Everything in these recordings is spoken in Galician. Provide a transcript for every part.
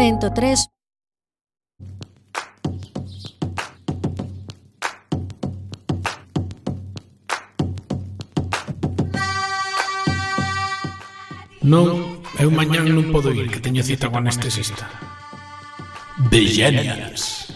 103. Non, eu mañán non podo ir, que teño cita con anestesista. Villanias.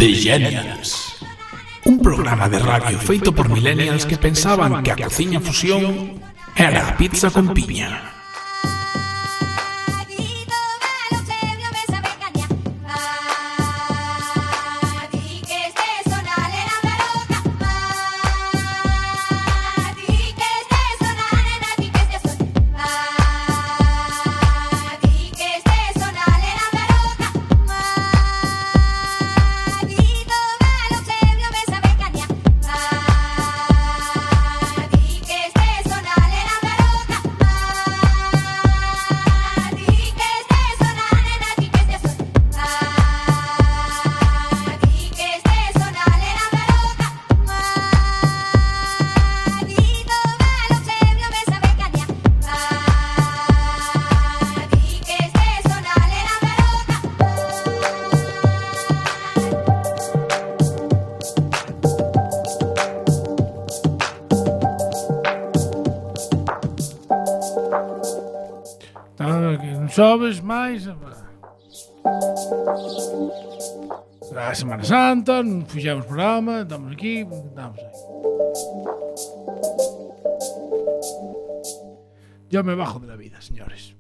Vegenials. Un programa de radio feito por millennials que pensaban que a cociña fusión era a pizza con piña. Sobes máis a Semana Santa, non fixemos programa, estamos aquí, estamos aí. Yo me bajo de la vida, señores.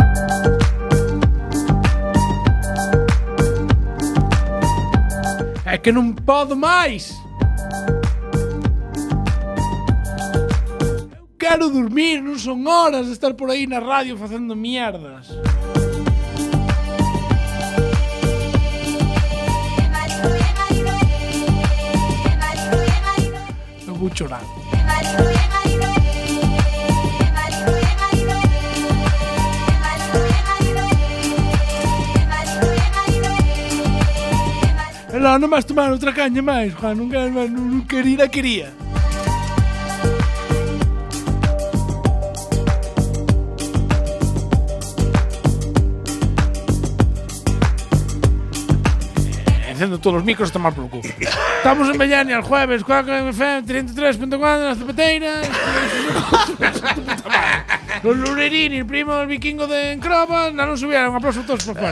É que non podo máis. Quero dormir, non son horas de estar por aí na radio facendo mierdas. Eu vou chorar. Non vas tomar outra caña máis, Juan, non quería. Encendo todos os micros, está mal polo cu. Estamos en Vegenial, jueves, Quack FM 33.4, nas Zapateiras. Los Lurerini, el primo del vikingo de Encroba, non subieron, un aplauso a todos por fuera.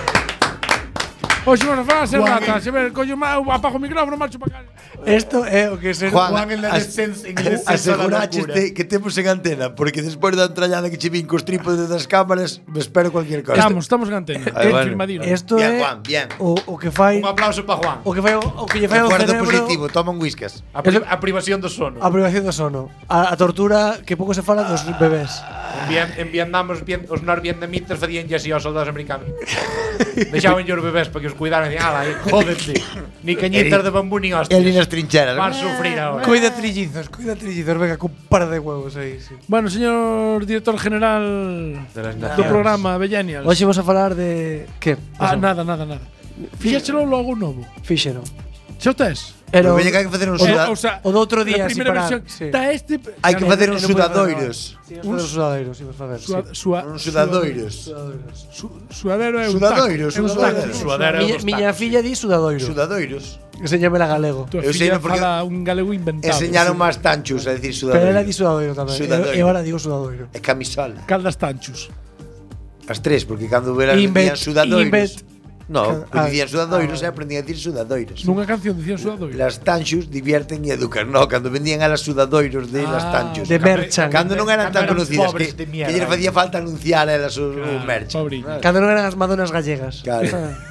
Hoxe vamos a falar ser rata, se ver, coño, apago o micrófono, marcho para casa. Esto é o que ser Juan en la descenso aseguraste que temos en antena, porque despois da entrallada que che vin cos trípodes das cámaras, me espero cualquier cosa. Estamos en antena, confirmadino. Esto Bien, é Juan, bien. o que fai Un aplauso para Juan. o que lle fai ao Acuerdo cerebro positivo, toma un whiskas. A privación do sono. a privación do sono, a tortura que pouco se fala dos bebés. En Vietnam os norvietnamitas facían así aos soldados americanos. Deixaban os bebés para que os cuidaran e ala, jódete. Ni cañitas de bambú ni hostias. E ali nas trincheras. Van a sufrir ahora. Cuida trillizos, venga, con par de huevos aí, sí. Bueno, señor director general do programa Vegenials. Hoxe vamos a falar de que? Nada. Fixéchelo logo novo. Fíxero. Xa o tes? Era Pero veña que hai que facer un sudado. o do outro día, a primeira así para- versión. sí. Está este. Hai que facer uns sudadoiros. Uns sudadoiros, imos facer. Uns sudadoiros. Suadero é un Sudadoiros, taco. É un sudadoiros. taco. Suadero dos Miña tacos. filla di sudadoiro. Sudadoiros. Enséñame a galego. Tua Eu sei filla porque fala un galego inventado. Enseñaron máis tanchos a decir Pero ela sudadoiro. di sudadoiro tamén. Sudadoiro. E agora digo sudadoiro. E camisola. Caldas tanchos. As tres, porque cando verán Invent, dicían sudadoiros. invent. No, pues dicían sudadoiros e aprendían a decir sudadoiros. Nunha canción dicían suador. Las tanchos divierten e educan. No, cando vendían a las sudadoiros de las tanchos. De merchan. Cando non eran tan Cando eran conocidas pobres que de mierda. lle facía falta anunciar a elas o merch. Pobriño. Cando non eran as madonas gallegas. Claro.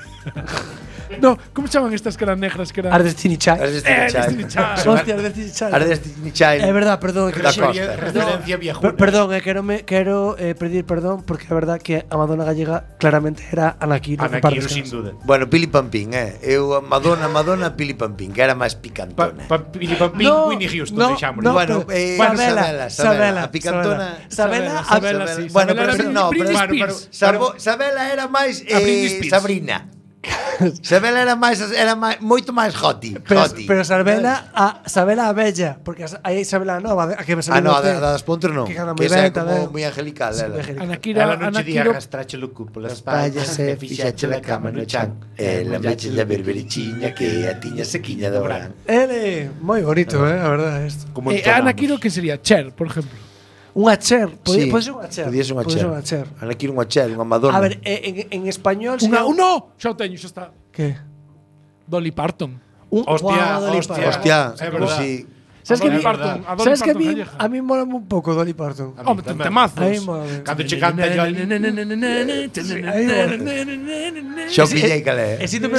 No, como chaman estas que eran negras que eran? As Destiny Child. As Destiny Destiny Child. Child. Hostia, as Destiny Child. As Destiny Child. É verdad, perdón, que Da dixen- Costa. Referencia viejuna. Perdón, quero pedir perdón porque é verdad que a Madonna gallega claramente era Anaquiro. Anaquiro, sin duda. Bueno, Pili Pampín, Eu a Madonna, Pili Pampín, que era máis picantona. Pili Pampín, No, Winnie Houston, no, deixámoslo. no, Bueno, Sabela. A picantona. Sabela, Sabela, sí. Bueno, Sabela pero era no, Britney pero Spears. Sabela era máis A Britney Spears. Sabrina. Sabela era máis moito máis hoti. Pero Sabela a bella, porque aí Sabela nova, a que me saliu. no, a das Pontros non. Que canta Que moi esa é ben, tamén. como moi angelical ela. Anakira, Ela non che di Anakiro. arrastrache lo cupo las Palla espallas se fixache la cama no chan. La meche da berbericiña que a tiña sequiña do gran. Ele, moi bonito, a verdade isto. Como Anakiro, que sería? Cher, por ejemplo. Unha Cher, Sí, pode ser unha Cher. podía ser unha Pode Cher. ser unha Cher. Ana quero unha Cher, unha Madonna. A ver, en español Unha, sería- no, xa o teño, xa está. Que? Dolly Parton. Hostia, Dolly hostia. Parton. Hostia, É verdad. sí. ¿Sabes que a mí, Es verdad. A Dolly ¿sabes que a Parton mí, gallega. a mí mola un poco Dolly Parton? Hombre, tamén. temazos. A mí mola. Cando che canta Jolly. Xa pillei cal é. E síntome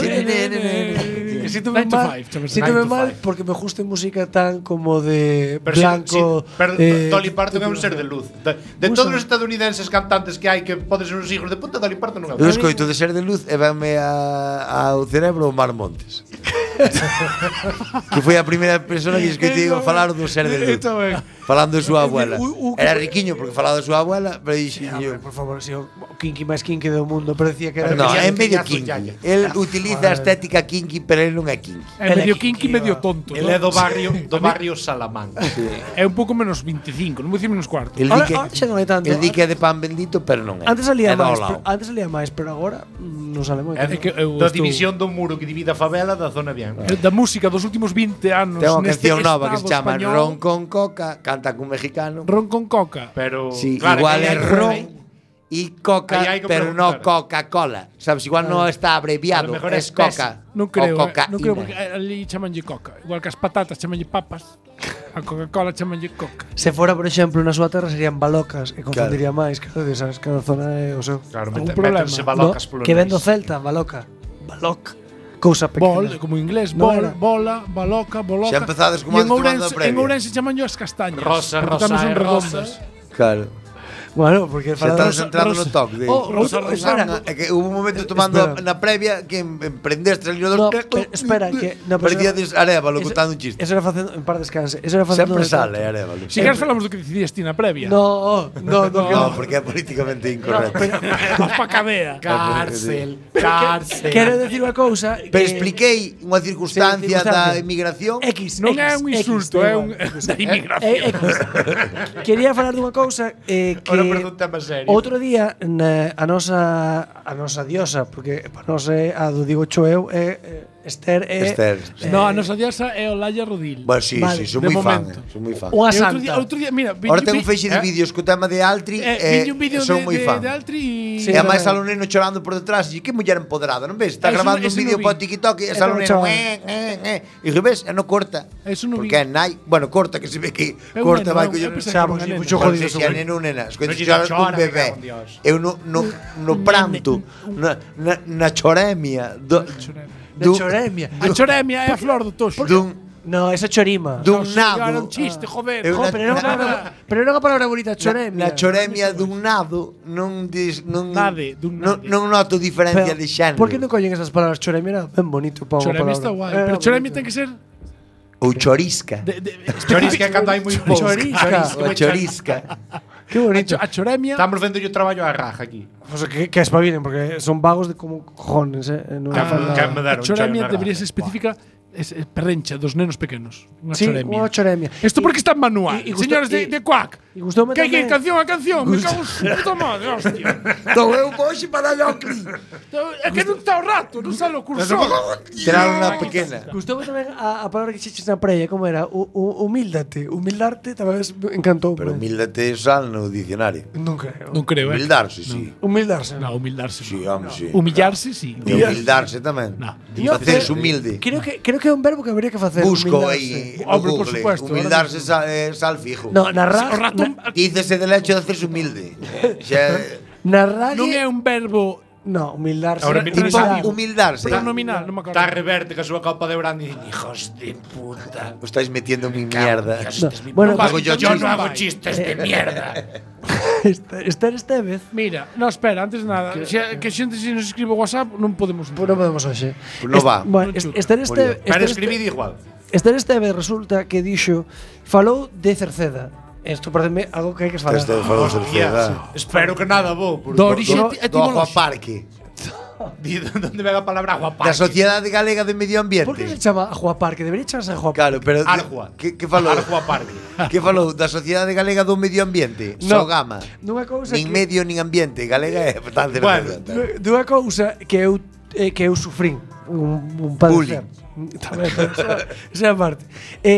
Nine to mal, five, chamase. síntome 9 to mal 5. porque me gusta música tan como de Pero blanco. pero Dolly Parton é un tipo- ser de luz. De todos os estadounidenses cantantes que hai que poden ser uns hijos de puta, Dolly Parton non é. Eu escoito de Ser de Luz e vanme ao cerebro o Mar Montes. Que foi a primeira persona que escoitei falar do Ser de Luz. Falando de súa abuela. Era riquiño porque falaba de súa abuela, pero dixen Hombre, yo. por favor, si o kinky máis kinky do mundo, pero decía que era No, ya é medio ya su kinky. yaya. El utiliza a estética kinky, pero él non é kinky. É medio kinky, kinky, medio tonto. Ele é do barrio Salamanca. É un pouco menos 25, non vou dicir menos cuarto. El Ahora- di que, ahora xa non hai tanto. el di que é de pan bendito, pero non é. Antes salía É do máis, lado. pero agora non sale moito. É que eu da estou- división do muro que divide a favela da zona bien. Da música dos últimos 20 anos Ten unha neste canción nova que se estado chama español, Ron con Coca, canta cun mexicano. Ron con coca. Pero Sí, claro, igual que é aí hai- ron y Coca, Aí hai que pero no preguntar. Coca-Cola. Sabes, igual no está abreviado, A lo mejor es es Coca. Non creo, o cocaína. non creo porque ali chamanlle coca. Igual que as patatas chamanlle papas, a Coca-Cola chamanlle coca. Se fora, por exemplo, na súa terra serían balocas e confundiría máis, claro, sabes, cada zona é o seu. Claro, Algún problema. métense No, balocas polo que ven nariz. do Celta, baloca. Baloc. Cousa Bol, pequena. como en inglés, No bol, era. bola, baloca, boloca. Xa empezades como E en antes tomando Ourense, a previa. en Ourense chamanlle as castañas. Rosa, porque rosa tamén son e redondas. Claro. Bueno, porque Se falando estás entrando no toque de... Oh, Rosa, espera. É que hubo un momento tomando Espera. na previa que emprendeste ali No, espera, que no, pero Perdíades Arévalo eso- contando un chiste. Eso era facendo en par descanse. Eso era facendo Sempre de sale tanto. Arévalo. Si queres falamos do que decidías ti na previa. No, no, que No, porque é políticamente incorrecto. Vas pa cadea. Cárcel, cárcel. Quero decir unha cousa. Pero expliquei unha circunstancia da circunstancia. emigración. X, Non é un insulto, é un da inmigración. Quería falar dunha cousa que Ora pregunta máis serio. outro día a nosa diosa, porque para nós é a do digo cho eu é Esther é Esther. No, a nosa diosa é Olaya Rodil. Bueno, sí, Vale, sí, son de moi fan. momento. Son moi fan. unha E santa. outro día, mira, Ahora ten un feixe de vídeos co tema de Altri viño un vídeo son moi fan. de Altri Sí, E a máis tamén. Saloneno chorando por detrás e que muller empoderada, non ves? Está Eso- grabando un eso vídeo non vi. para TikTok e Eso Saloneno non e ves, e non corta. Eso non vi. Porque é nai, bueno, corta que se ve que É un corta neno, vai eu coller. pensaba Xa, que era unha mucho nena. jodido. Se é neno ou nena, escoito Non lle chorar chora, un bebé. me cago en Dios. Eu no pranto, na choremia De choremia. A choremia é a flor do toxo. No, esa chorima. dun Era nado. un chiste, joder. Eu Jo, pero era unha palabra bonita, choremia. Na choremia dun nado non Nade, dun nade. non noto diferencia de xénero. Por que non collen esas palabras? Choremia era ben bonito para unha Choremia palabra. está guai, Era pero choremia bonito. ten que ser Ou chorisca. Chorisca cando hai moi pouco. Chorisca. Ou chorisca. Que bonito. a choremia. Estamos vendo o traballo a raja aquí. O sea, que espabilen, porque son vagos de como cojones, Non Que fan nada. me deron A choremia choremia debería ser raja. específica es perrencha dos nenos pequenos. Unha Sí, choremia. unha choremia. Isto porque está en manual. y gustó- Señores de Quack. y gustoume Que tamén- canción a canción. Me cago en su puta madre, hostia. Então eu hoxe para dar o clip. É que non está o rato, non sale o cursor. Tiraron na pequena. Gustoume tamén a palabra que xeches na prella, como era? Humíldate. Humildarte tamén encantou. Pero humíldate sal no dicionario. Non creo. Non creo, Humildarse, sí. Humildarse. No, humildarse. Sí, no. home, sí. Humillarse, sí. E humildarse tamén. No. Facerse humilde. Creo que é un verbo que habría que facer. Busco humildarse. aí no Hombre, por Google. supuesto, Humildarse sal fijo. No, na O rato Dícese del hecho de hacerse humilde. Xa, Na radio. non é un verbo No, humildarse. Ahora, tipo Humildade. humildarse. pronominal, non me acordo. Está reverte que a súa copa de brandy. Hijos de puta. Os estáis metiendo en mi mierda. Bueno, Non Hago yo Yo no chistes. hago chistes de mierda. Esther Estevez. Mira, no, espera, antes de nada, que xente se nos escribe o WhatsApp non podemos. Pues non podemos hoxe. Pues non va. Bueno, Non chuta. Esther Estevez. Pero escribid igual. Esther Estevez resulta que dixo falou de Cerceda. Isto parece algo que hai que falar. Este falou de sociedade. Espero que nada bo. Do orixe Do etimolóxico. Aquaparque. Onde ven a palabra Da guaparque? Sociedade Galega de Medio Ambiente. Por que se chama Ajuaparque? Debería chamarse Ajuaparque. Claro, pero Arjua. que falou? Arjuaparque. Que falou da Sociedade Galega do Medio Ambiente? No. Sogama. Nunha cousa Nin que medio nin ambiente. Galega é tan Bueno, certeza. dunha cousa que eu sufrín un padecer. Tamén, esa parte.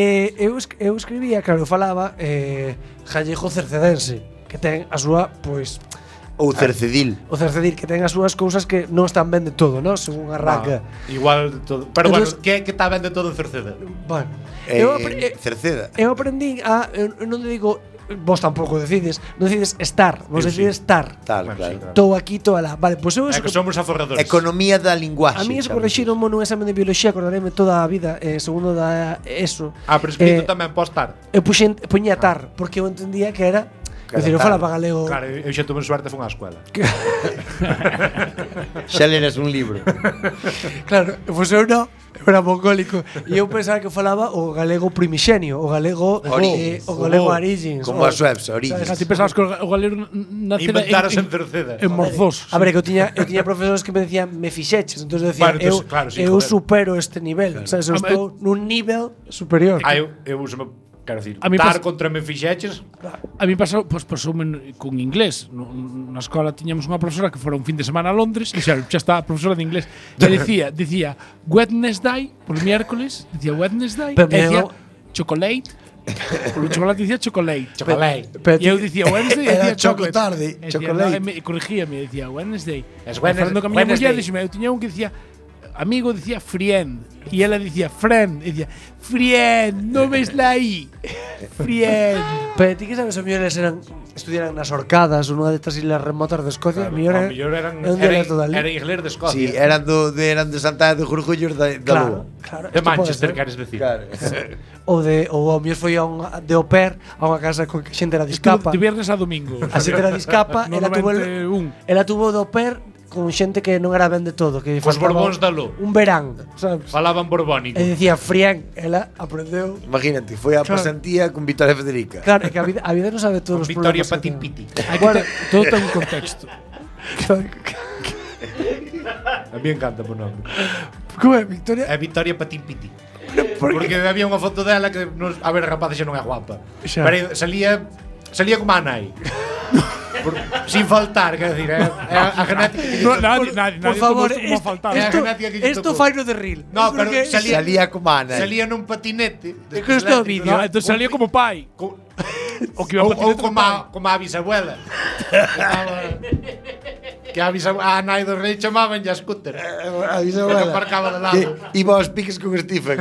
Eu escribía, claro, eu falaba gallego cercedense, que ten a súa, pois, Ou Cercedil. O Cercedil, que ten as súas cousas que non están ben de todo, non? Según arranca. Igual de todo. Pero Entonces, bueno, que está ben de todo en Cerceda? Bueno, Cerceda. eu aprendín a... Eu non digo... Vos tampouco decides. Non decides estar. Vos decides estar. Tal, Bueno, claro. sí, claro. Todo aquí, todo alá. Vale, pois eu É eso... que somos aforradores. Economía da linguaxe. A mí eso correxironmo nun exame de biología, acordaréme toda a vida, segundo da ESO. Pero escrito tamén pode estar. Eu poñía tar, porque eu entendía que era... É dicir, eu falaba galego... Claro, eu xa tuve suerte, fun á escuela. Xa leras un libro. Claro, pois eu non, eu era mongólico. E eu pensaba que falaba o galego primixenio, o galego origins. Como as webs, Origins. Ti pensabas que o galego nacera Inventaras en Cerceda. en Morzós. A ver, que eu tiña profesores que me decían me fixeches, entón eu decía, Bueno, entonces, claro, sí, eu joder. supero este nivel, sabes, eu estou nun nivel superior. Eu uso quero dicir, A mí dar pas- contra me fixeches. A mí pasou, pasoume con inglés. Na escola tiñamos unha profesora que fora un fin de semana a Londres, e xa está a profesora de inglés. E dicía Wednesday, por miércoles, dicía Wednesday, Pero e dicía Diego- chocolate. Por o chocolate dicía chocolate. Chocolate. Pero E eu dicía Wednesday, e Era dicía chocolate. chocotarde, E dicía, chocolate. no, e corrigíame, dicía Wednesday. Es Falando con a miña Wednesday. muller, dixeme, eu tiña un que dicía amigo, dicía friend. E ela dicía friend, e dicía friend, non ves la I. Friend. Pero ti que sabes, os mellores estudiaran nas Orcadas ou nunha destas islas remotas de Escocia, Claro, mellor ao mellor eran un dialecto dali. era inglés de Escocia. Sí, eran de Santa de Jurgullos da Claro, Lua. claro. De isto pode Manchester, ser. queres decir. Claro. Ou ao mellor foi de au pair a unha casa con que xente era discapa. De viernes a domingo. A xente era discapa, No ela tuvo 91. ela tuvo de au pair con xente que non era ben de todo, que Cos faltaba borbóns da Ló. un verán, sabes? Falaban borbónico. E dicía Frián, ela aprendeu. Imagínate, foi a Claro. pasantía con Victoria Federica. Claro, é que a vida non sabe todos os Victoria problemas. Patín Piti. Hai que todo ten un contexto. A mí encanta por nombre. Como é, Victoria? É Victoria Patín Piti. Porque había unha foto dela que a ver, a rapaz xa non é guapa. Xa. Pero salía como a nai. Sin faltar, quer decir, a genética que No, nadie Por favor, como faltar. É a genética que lle esto tocou. faino de reel. No, pero Porque- salía como Ana. Salía nun patinete. É que isto é o vídeo. No, entonces salía como pai. O que iba a Ou patinete como a bisabuela. Que a nai do rei chamaban ya scooter. A Que aparcaba de lado. Iba aos piques con Stephen.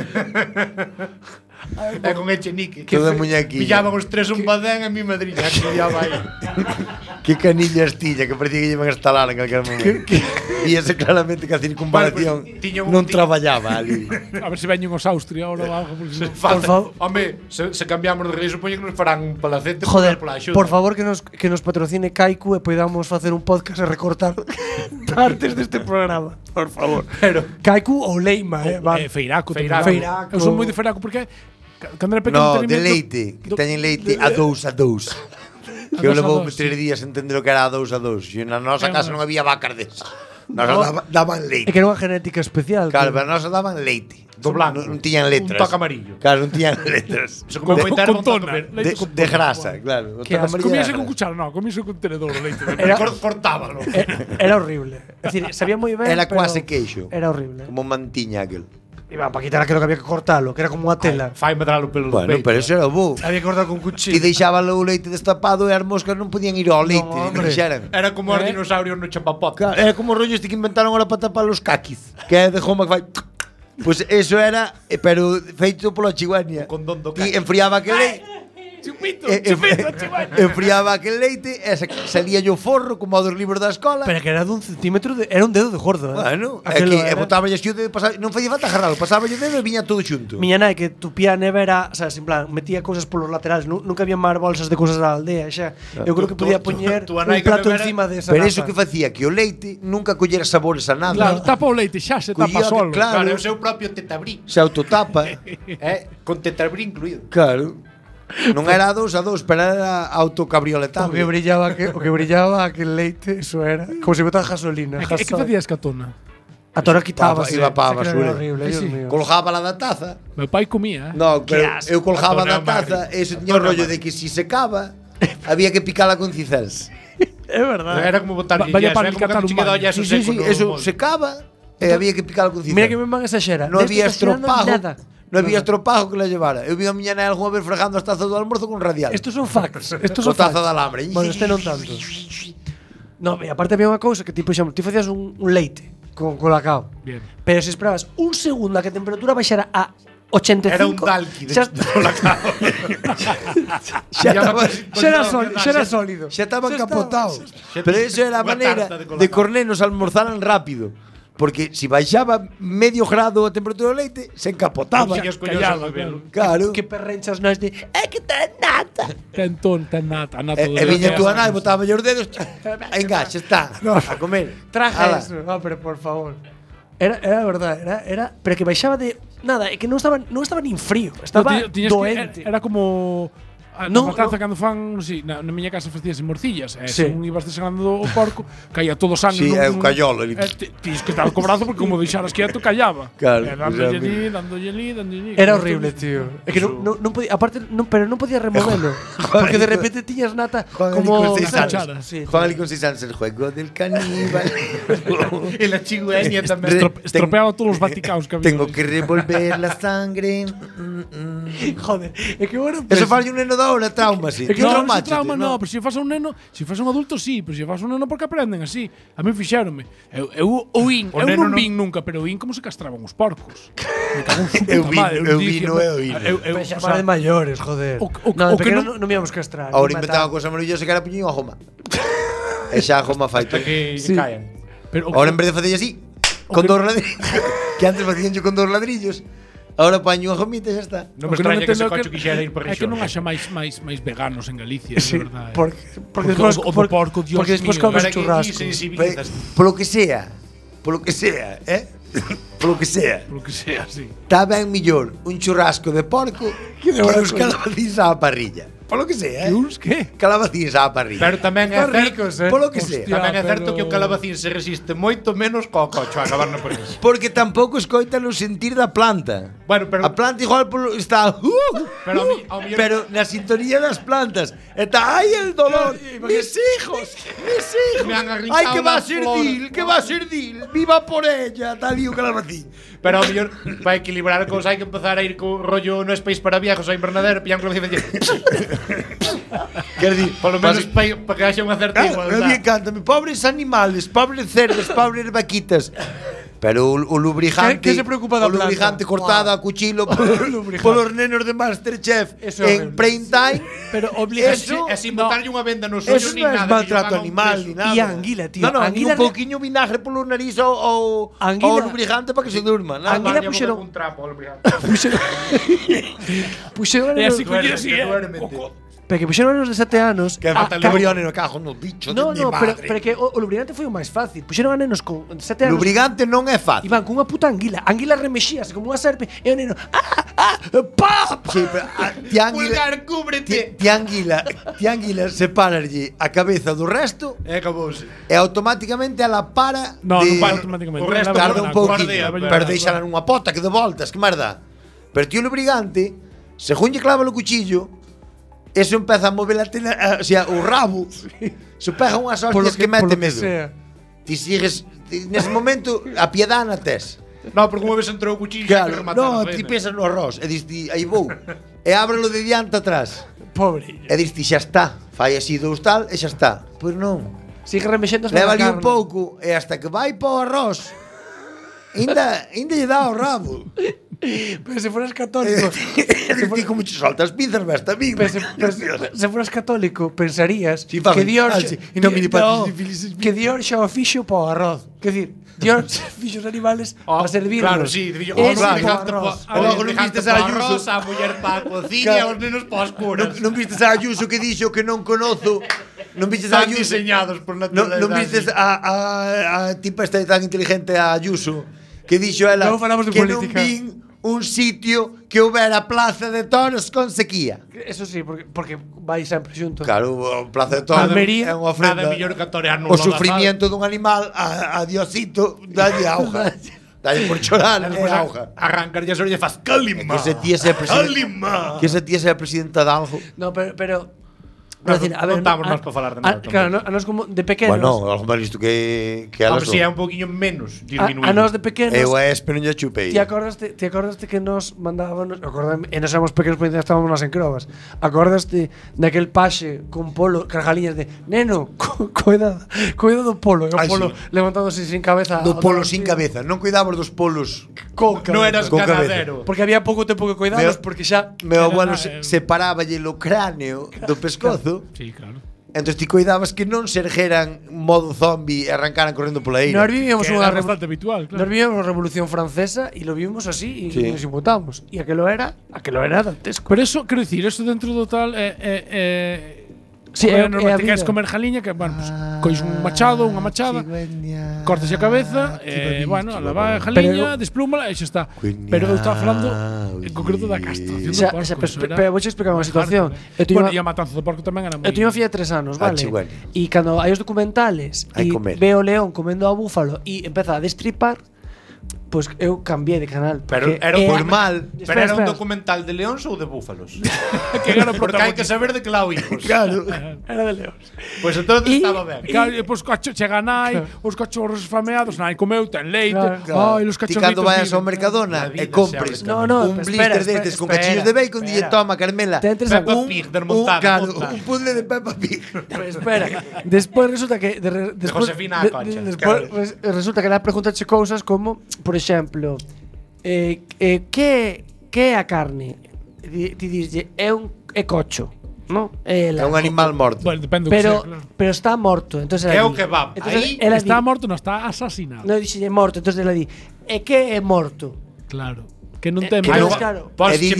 E con Echenique. Todo muñequillo. Pillaban os tres un badén a mi madriña que liaba aí. Que canillas tiña, que parecía que iban a instalar en calquer momento. Víase claramente que a circunvalación Bueno, pues, tiña un- non traballaba ali. A ver se veñen os Austria ahora ou algo. Porque Se non- falta, favor. home, se cambiamos de rei, supoño que nos farán un palacete Joder, pola axuda. por favor que nos patrocine Kaiku e podamos facer un podcast e recortar partes deste programa. Por favor. Pero Kaiku ou Leima, Feiraco. Feiraco. Feiraco. Eu son moi de Feiraco porque cando era pequeno No, tenía de miedo- leite, que teñen leite a dous. Que eu A levou dous, 3 días entender o que era a 2. E na nosa casa non había vacas desas. Nos daban É leite. que era unha genética especial. Claro, que- pero nos daban leite. Do blanco. Non tiñan letras. Un toque amarillo. Claro, non tiñan letras. Se come moita erva, un toque tona. verde. Leite con De grasa, claro. O Que toque asco. amarillo Comíase era con grasa. cuchara, no, comíase con tenedor o leite. Era- Cortábalo. Era horrible. É dicir, sabía moi ben, Era pero quase queixo. Era horrible. Como mantiña aquel. Iba para quitar aquilo que había que cortalo, que era como unha tela. Fai medralo pelo Bueno, peito. pero eso era bo. Había que cortar con E cuchillo. deixaba o leite destapado e as moscas non podían ir ao leite, No, ni hombre. dixeran. Era como os dinosaurios no chapapote. Claro, era como o rollo este que inventaron ahora para tapar os caquis, que é de goma que vai. Pues eso era, pero feito pola chiguania. O condón do E caqui. enfriaba aquel leite. Chupito, e- chupito, chupito. Enfriaba aquel leite e salía yo forro como a dos libros da escola. Pero que era dun centímetro era un dedo de gordo, Bueno, é Aquelo que era- botaba xo de pasar, non facía falta agarralo, pasaba yo dedo e viña todo xunto. Miña nai que tupía a nevera, o sea, en plan, metía cousas polos laterales, nunca había máis bolsas de cousas da aldea, xa. Eu creo que podía poñer tu un nai que plato nevera- encima de esa Pero napa. eso que facía que o leite nunca collera sabores a nada. Claro, tapa o leite, xa se tapa Collía- solo. claro. Claro, é o seu propio tetabrí. Se autotapa. Con tetabrí incluído. Claro. Non era a 2, pero era autocabrioletable. O que brillaba aquel leite, eso era como se botaba gasolina. E que facías catona? A tora quitaba, Iba pa a basura. horrible, Dios mío. Colgaba la da taza. Meu pai comía, No, pero asco. eu colgaba Antonio da taza Marri. e eso tiña o rollo de que si secaba había que picala con cizels. É verdade. Era como botar Vaya guillas, para era como catar cando un chique baño. dolla eso Sí, seco no eso molde. secaba e había que picala con cizels. Mira que me van exagera. Non había Desto está estropajo. nada. Non había estropajo que la llevara. Eu vi a miña nai algunha vez fregando as tazas do almorzo con radial. Estos son facts. Estos con son taza facts. de alambre. Bueno, este non tanto. No, e aparte había unha cousa que ti, por exemplo, ti facías un leite con colacao. Bien. Pero se esperabas un segundo a que a temperatura baixara a 85. Era un talqui de colacao. Xa era sólido. Xa estaba encapotado. Pero eso era a maneira de que os nenos almorzaran rápido. Porque si baixaba medio grado a temperatura do leite, se encapotaba. Claro. Que perrenchas nós de que ten nata. Ten nata. E viña tú a nai, botaba os dedos. Venga, xa está. A comer. Traja eso. No, pero por favor. Era verdad, era pero que baixaba de nada, é que non estaba nin frío, estaba doente. Era como na matanza cando fan, na miña casa facíase morcillas, según ibas desagando o porco, caía todo sangue. Sí, é un callolo. Tens que estar co brazo porque como deixaras quieto callaba. Claro. Dándolle allí. Era horrible, tío. É que non podía, aparte pero non podía removelo, porque de repente tiñas nata como Juan Ali con 6 anos, el juego del caníbal. E la chigüeña tamén. Estropeaba todos os vaticaos que había. Tengo que revolver la sangre. Joder, é que bueno. Eso falle un neno da hora, trauma, sí. Trauma no, pero se faz a un neno, se faz a un adulto sí, pero se faz a un neno porque aprenden así. A mí fixéronme. Eu non vin nunca, pero vin como se castraban os porcos. Me cago en su puta madre. Eu vino. Para de maiores, joder. No, porque non íamos castrar. Ahora inventaba cosa maravillosa que era puñín a goma. E xa a goma fai todo. Que caen. Ahora en vez de facer así, con 2 ladrillos, que antes facían con 2 ladrillos, ahora paño unha gomita e xa está. Non me extraña que ese cocho quixera ir por rixón. É que non haxa máis veganos en Galicia, de verdade. Porque despois comes churrasco. Polo que sea, Polo que sea, sí. Está ben millor un churrasco de porco que uns calabacíns á parrilla. Polo que sea, Que? Calabacíns á parrilla. Pero tamén é certo, polo que sea. Tamén é certo que o calabacín se resiste moito menos co cocho a acabar na parrilla. Porque tampouco escoitan o sentir da planta. Bueno, pero a planta igual está pero na sintonía das plantas está aí el dolor. Mis hijos. Ai, que va a ser dil, viva por ella, tal e o calabacín. Pero ao mellor para equilibrar a cousa hai que empezar a ir co rollo no Space para viejos ao invernadero, pillan con calabacín. Quer dir, polo menos para que haxa unha certa igualdade. Me encanta, pobres animales, pobres cerdos, pobres vaquitas. Pero o lubricante, que se preocupa da planta? O lubricante cortada a cuchillo polos nenos de Masterchef en prime time. Pero obliga eso, sin botarlle unha venda no sollo ni nada. Eso non é maltrato animal ni nada. E a anguila, tío. No, un pouquiño vinagre polo nariz ao lubricante para que se durma. Anguila puxeron un trapo ao lubricante. Puxeron así coño así. Pero que puxeron anos de 7 anos que mata el embrione no cajo no bicho de mi madre. Pero que o lubricante foi o máis fácil. Puxeron a nenos con 7 anos. Lubricante non é fácil. Iban con unha puta anguila. Anguila remexíase como unha serpe e o neno ¡pap! Sí, pero Pulgar, cúbrete. Ti anguila sepárarlle a cabeza do resto e acabouse. E automáticamente a la para. Non para automáticamente. O resto tarda un pouquinho. Pero deixala nunha pota que de voltas, que merda. Pero ti o lubricante, según lle clava o cuchillo, eso empeza a mover o sea, o rabo. Se pega unhas hostias que mete medo. Ti sigues nese momento a piedade na tes. No, porque unha vez entrou o cuchillo claro, no, ti pensas no arroz e diste aí vou. E ábrelo de diante atrás. Pobre. E diste xa está. Fai así dous tal e xa está. Pois non. Sigue remexendo leva ali un pouco e hasta que vai para o arroz. Ainda lle dá o rabo. Pero se fueras católico ti como che soltas pinzas vas tamén. Se fueras católico pensarías que Dios que Dios xa o fixo para o arroz. Quer dicir, Dios fixo os animales para servirnos. Claro, sí, logo non vistes a Ayuso, a muller para a cociña, os nenos para as curas. Non vistes a Ayuso que dixo que non conozo. Non vistes a Ayuso diseñados por naturaleza. Non vistes a tipa esta tan inteligente a Ayuso que dixo ela que non vin un sitio que houbera plaza de toros con sequía. Eso sí, porque vai sempre xunto. Claro, a plaza de toros é unha ofrenda. Nada mellor que torear o sufrimiento dun animal a Diosito dalle auga. Dalle por chorar e auga. Arrancar e as orellas faz calima. Que se tía ser presidenta de algo. No, pero Non estamos nós para falar de nada. Claro, a nós como de pequenos. Bueno, algo máis listo que elas. Si é un poquinho menos disminuído. A nós de pequenos. Eu a Espe non lle chupei. Te acordaste que nos mandábamos, e nos éramos pequenos porque estábamos nas encrobas. Acordaste daquel paxe con polo, cargaliñas de neno, cuidado do polo, o polo levantándose sin cabeza. Do polo sin cabeza, non cuidabas dos polos. Non eras ganadero. Porque había pouco tempo que cuidabas porque xa meu abuelo separáballe o cráneo do pescozo. Sí, claro. Entón ti cuidabas que non se ergueran modo zombie e arrancaran correndo pola eira. Nós vivíamos unha bastante habitual, claro. Nós vivíamos a Revolución Francesa e lo vimos así e nos imputamos. E aquelo era dantesco. Pero eso, quero dicir, eso dentro do tal sí, é normal, queres comer jaliña, que, bueno, pues, cois un machado, unha machada, cortas a cabeza, bueno, lava a jaliña, desplúmala e xa está. Pero eu estaba falando en concreto da castración do porco. Pero vou explicar unha situación. Bueno, e a matanza do porco tamén era moi... Eu tiña filla de 3 anos, vale? E cando hai os documentales e ve o león comendo ao búfalo e empeza a destripar, pois eu cambiei de canal. Pero era normal. Pero era un documental de leóns ou de búfalos? Porque hai que saber de que lado imos. Claro, era de leóns. Pois entonces estaba ben. Claro, e pois chega nai, os cachorros esfameados, nai comeu, ten leite. Ai, os cachorritos. Ti cando vayas ao Mercadona e compres un blister destes con cachillos de bacon e toma, Carmela. Peppa Pig desmontado. Un puzzle de Peppa Pig. Espera, despois resulta que Josefina a Concha. Despois resulta que la preguntache cousas como, por exemplo, que é a carne? Ti dixlle, é cocho, non? É un animal morto. Bueno, depende pero está morto. Entonces é o kebab. Aí está morto, non está asasinado. Non dixelle morto, entonces ela di, que é morto? Claro. Que non ten claro.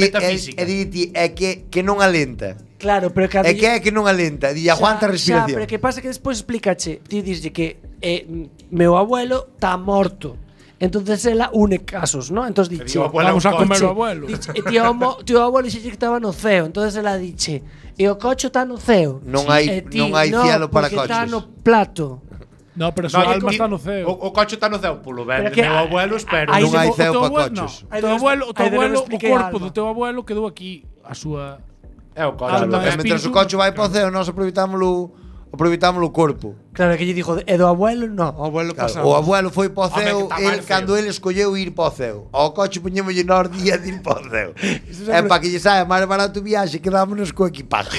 É que non alenta. Claro, pero é que non alenta, di aguanta a respiración. Pero que pasa que despois explícache, ti dixlle que meu abuelo está morto. Entonces ela une casos, ¿no? Entonces dice, vamos a comer o abuelo. Tío abuelo dixe que estaba no ceo, entonces ela dice, e o cocho está no ceo. Non hai cielo para coches. Está no plato. No, pero su alma está no ceo. O coche está no ceo, polo ben de meu abuelo, espero. Non hai ceo para coches. O teu abuelo, o corpo do teu abuelo quedou aquí a súa... É o coche. Mentre o coche vai para o ceo, nós aproveitámolo o corpo. Claro, que lle dixo, do abuelo, no, o abuelo pasaba. O abuelo foi para o ceo, cando ele escolleu ir para o ceo. O coche poñémoslle nós día de ir para o ceo. É para que lle saia máis barato o viaxe, quedámonos co equipaje.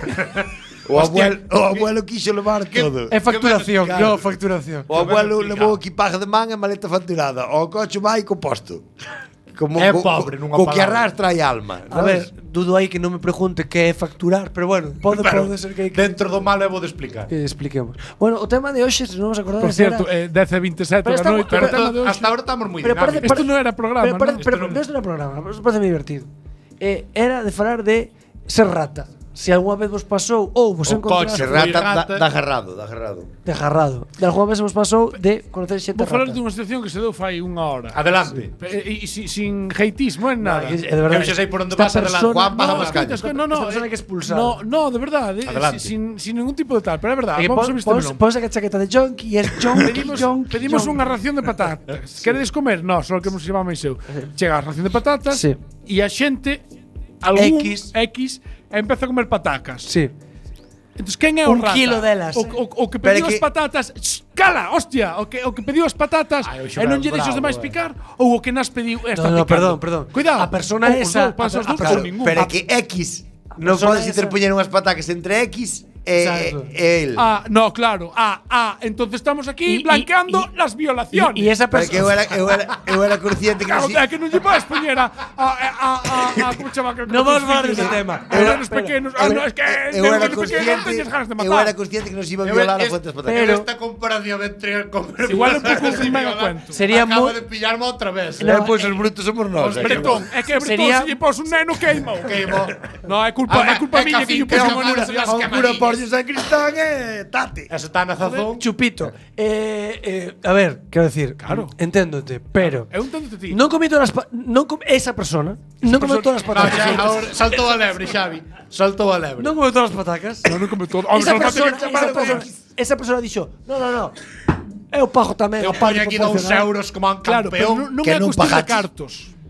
O abuelo quixo levar todo. É facturación, facturación. O abuelo levou o equipaje de man e maleta facturada. O coche vai co posto. É pobre, nunha palabra. Co que arrastra hai alma. A ver, dudo aí que non me pregunte que é facturar, pero bueno, pode ser que hai que... Dentro do mal eu vou de explicar. Expliquemos. Bueno, o tema de hoxe, se non nos acordades, por certo, 10:27 da noite. Pero hasta ahora estamos moi dinámicos. Isto non era programa, non? Pero isto non era programa, isto parece moi divertido. Era de falar de ser rata. Se algunha vez vos pasou ou vos encontraste rata da agarrado. De agarrado. De algunha vez vos pasou de conocer xente rata. Vou falar dunha situación que se deu fai unha hora. Adelante. E sin heitismo en nada. De verdade. Eu xa sei por onde vas adelante. Juan paga máis calles. No, persona hai que expulsar. No, de verdade, sin ningún tipo de tal, pero é verdade. Vamos a ver este melón. Pon esa chaqueta de Jonky e es Pedimos unha ración de patatas. Queredes comer? No, só que nos chamamos eu. Chega a ración de patatas e a xente X empeza a comer patacas. Sí. Entonces, quen é o rata? Un kilo delas. O que pediu as patatas. Cala, hostia! O que pediu as patatas e non lle deixos demais picar, ou o que nas pediu está picando. Perdón. Cuidado. A persona esa, pero que X non podes interpoñer unhas patacas entre X e él. No, claro. Entonces estamos aquí blanqueando las violaciones. E esa persona eu era consciente que que non lle podes poñer como chama que non vamos falar dese tema. Os pequenos, es que eu era consciente que nos iba a violar a fuentes patacas. Pero esta comparación entre comer igual un pouco un mega cuento. Sería acabo de pillarme outra vez. Pois os brutos somos nós. Bretón, é que Bretón se lle pos un neno queimou. No, é culpa miña que lle pos un cura por San Cristán tate. Eso está na sazón. Chupito. A ver, quero decir, claro, enténdote, pero eu entendo ti. Non comí todas esa persona non comeu todas as patacas. Saltou a lebre, Xavi. Saltou a lebre. Non comeu todas as patacas. Non comeu todas. Esa persona dixo, no. Eu pago tamén. Eu pago aquí 2 euros como un campeón. Non é cuestión de cartos.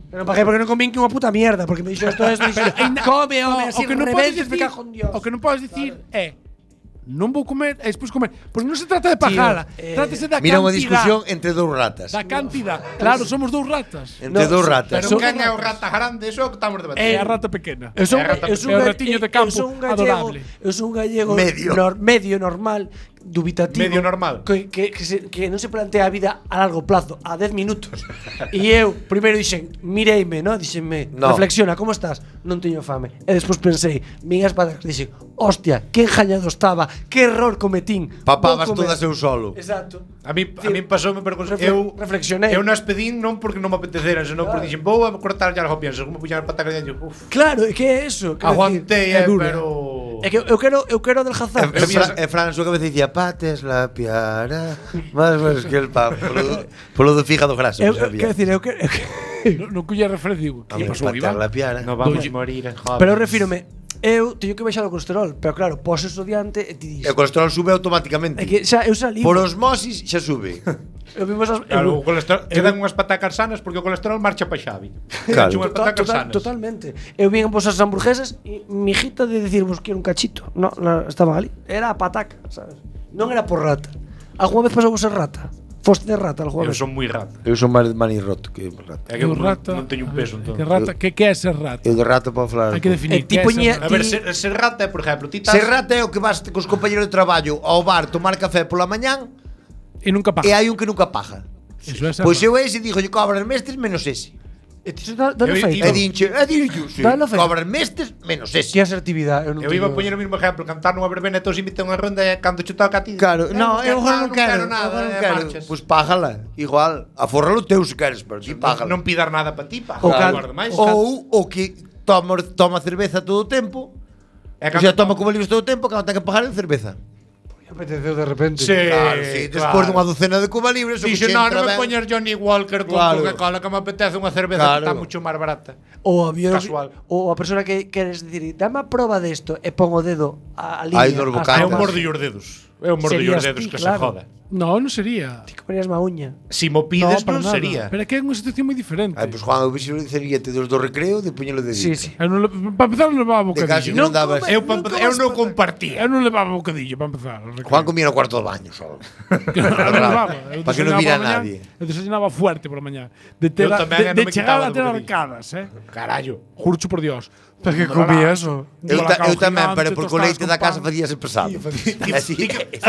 Pero paguei porque non comín que unha puta mierda, porque me dixo isto, come, home, así, o que non rebeldes, podes me dicir, cago en Dios. o que non podes dicir é non vou comer e despois comer. Porque non se trata de pajala, trátase da Mira unha cantidad. discusión entre dous ratas. Da cantidad. Claro, somos dous ratas. Entre dous ratas. Pero quen é o rata grande, eso é o que estamos É a debatindo. rata pequena. Eu son, É o ratiño de campo adorable. Eu son un gallego Medio. medio normal, dubitativo. Medio normal. Que non se plantea a vida a largo plazo, a 10 minutos. E eu primeiro dixen, mireime, no? Dixenme, No. reflexiona, como estás? Non teño fame. E despois pensei, migas para dixen, hostia, que engañado estaba, que error cometín. Papabas Vou comer. todas eu solo. Exacto. A mí pasoume, pero Reflexionei. eu nas pedín non porque non me apeteceran, senón porque dixen, vou a cortar ya algo pienso, como puñar pataca de dentro. Uf. Claro, é que é eso. quero Aguantei, decir, é dura. pero É que eu quero adelgazar. E Fran súa cabeza dicía, pates la piara, más que el pan. Polo do fígado graso. Quero decir, eu quero Non culla referencia. Que pasou, Patear Iván? la piara. no vamos morir, joder. Pero refírome, eu teño que baixar o colesterol, pero claro, pos eso diante e ti E dis. o colesterol sube automáticamente. É que xa eu salí. Por osmosis xa sube. Eu vimos as Claro, o colesterol, quedan unhas patacas sanas porque o colesterol marcha pa Xavi. Claro. Unhas patacas sanas. totalmente. Eu vin vos as hamburguesas e mi hijita de decirvos que era un cachito. No, estaban ali. Era a pataca, sabes? Non era por rata. Alguna vez pasou ser rata? Foste de rata alguna Eu vez? son moi rata. Eu son máis manirroto que rata. É que eu Eu rata. non teño un peso, entón. Que rata, que é ser rata? Eu de rata podo falar. Hai que definir. E ti que é ser poñía- rata. A ver, ser rata é, por exemplo, ti estás... Ser rata é o que vas cos compañeros de traballo ao bar tomar café pola mañán E nunca e paga. hai un que nunca paga. Eso é ser Pois rata. eu ese digo, lle cobras mestres menos ese. E ti dalo Eu- feito. E dincho, sí. Dalo feito. Cobras mestres menos ese. Que asertividade, eu non Eu iba a teño- poñer o mismo exemplo, cantar nunha verbena e todos invitan unha ronda e cando che toca a ti. Claro, no, eu agora non quero nada, agora non e quero. marchas. Pois págala, igual, afórralo teu se queres, pero ti págala. Non pidar nada para ti, pa. O can- Guarda máis. Ou o que toma cerveza todo o tempo, E o sea, toma como libros todo o tempo, cando ten que pagar en cerveza. Me apeteceu de repente. Sí, Claro, sí, despois dunha docena de Cuba libres, o que Dixe, che non, entra non me ben". poñas Johnny Walker con Claro. Coca-Cola que me apetece unha cerveza Claro. que está mucho máis barata. Ou a mellor Casual. ou a persona que queres dicir, dame a proba desto e pon o dedo a línea. Hai dos bocatas. É un mordo os dedos. É un mordo os Serías dedos ti, que claro. se joda. No, non sería. Ti comerías má uña. Si mo pides para non nada. sería. Pero é que é unha situación moi diferente. Ai, pois Juan, eu vixo diceríate dos do recreo de puñelo de Sí, dito. sí. Eu non para empezar non levaba De casi bocadillo. non dabas. Eu non compartía. Eu non levaba bocadillo para empezar. Juan comía no cuarto do baño só. Eu non levaba. Eu Para que non desayunaba vira pola mañá, nadie. Eu desayunaba fuerte pola mañá. De Eu tamén, de non me chegar a quitaba do ter bocadillo. arcadas, Carallo. Jurcho por Dios. Para que comía eso? Eu tamén, pero porque o leite da casa facíase pesado. Así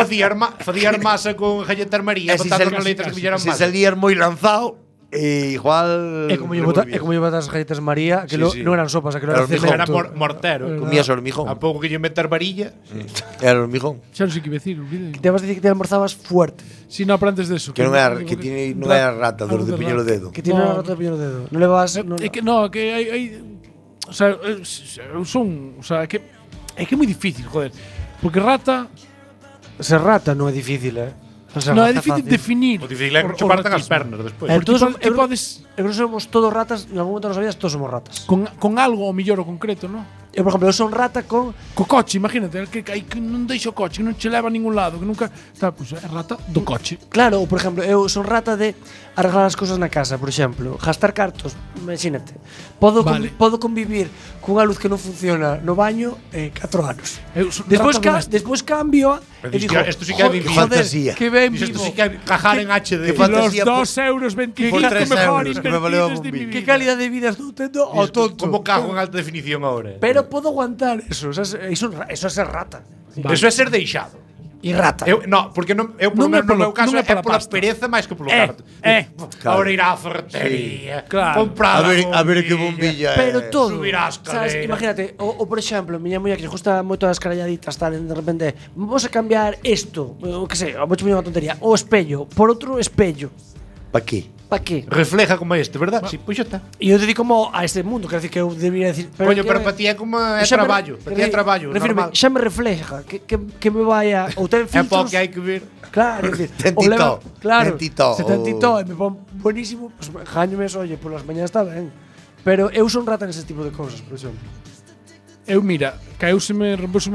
Facía masa con galletas María, E se botando con leite que viñeran se masa. salías moi lanzado, igual É como lle botas as galletas María, que Sí, sí. non eran sopas, aquilo Era era hormigón. Era cemento. mortero. comías hormigón. A pouco que lle meter varilla. Era hormigón. Xa non sei que iba a decir, olvidei. Te vas a dicir que te almorzabas fuerte. Si no, pero antes de eso. Que non era que tiene non era rata, dos de Algo puñelo dedo. Que tiene No. una rata de piñón de dedo. Non levas É que no, que hai o sea, eu son, o sea, que é que é moi difícil, joder. Porque rata ser rata non é difícil, O sea, non é rata difícil fácil. definir. O difícil é que che partan as pernas despois. Porque Todos ti podes eu creo que somos todos ratas, en algún momento das nosa vida todos somos ratas. con algo o millor o concreto, ¿no? Eu, por exemplo, eu son rata con Co coche, imagínate, el que non deixa o coche, que non che leva a ningún lado, que nunca está, pues, é rata do coche. Claro, ou por exemplo, eu son rata de arreglar as cousas na casa, por exemplo, gastar cartos, imagínate. Vale. Podo convivir cunha luz que non funciona no baño 4 anos. Eu son Despois rata doméstica. despois cambio Pero e dices, digo, esto sí que é "Joder, fantasía. que ben Dices, vivo. esto sí que é cajar en HD. Que Los fantasía por- 2,25 por 3 mejor euros, que me valeu a invertidos de mi bombilla. Que vida. calidad de vida estou tendo ao tonto. Como cajo en alta definición ahora. Pero podo aguantar eso, eso é ser rata. Eso é ser deixado. E rata. Porque eu por Non é no polo- meu caso non é é pola pola pasta. pereza máis que polo Eh, carto. Claro. Ahora ir á ferretería, Claro. comprar A ver que bombilla. Pero todo. subir ás ¿Sabes? escaleras. Imagínate, o por exemplo, miña muller que lle gusta moito as caralladitas, tal, de repente, vamos a cambiar isto, o que sei, vou poñer unha tontería, o espello, por outro espello. Pa qué? Pa que? Refleja como este, verdad? Si, pois xa está. E eu dedico como a este mundo, quero decir que eu debería decir, Coño, que- pero para ti é como é xa me- traballo, para ti é traballo, refírme, normal. xa me refleja que me vaya ou ten É filtros. para que hai que ver. Claro, é dicir, Ten ou leva- tito, claro, ten tito, se ten ou- tito e me pon buenísimo, pues jañome eso, oye, polas mañanas está ben. Pero eu son rata nese tipo de cousas, por exemplo. Eu, mira, caeuseme, rompeuseme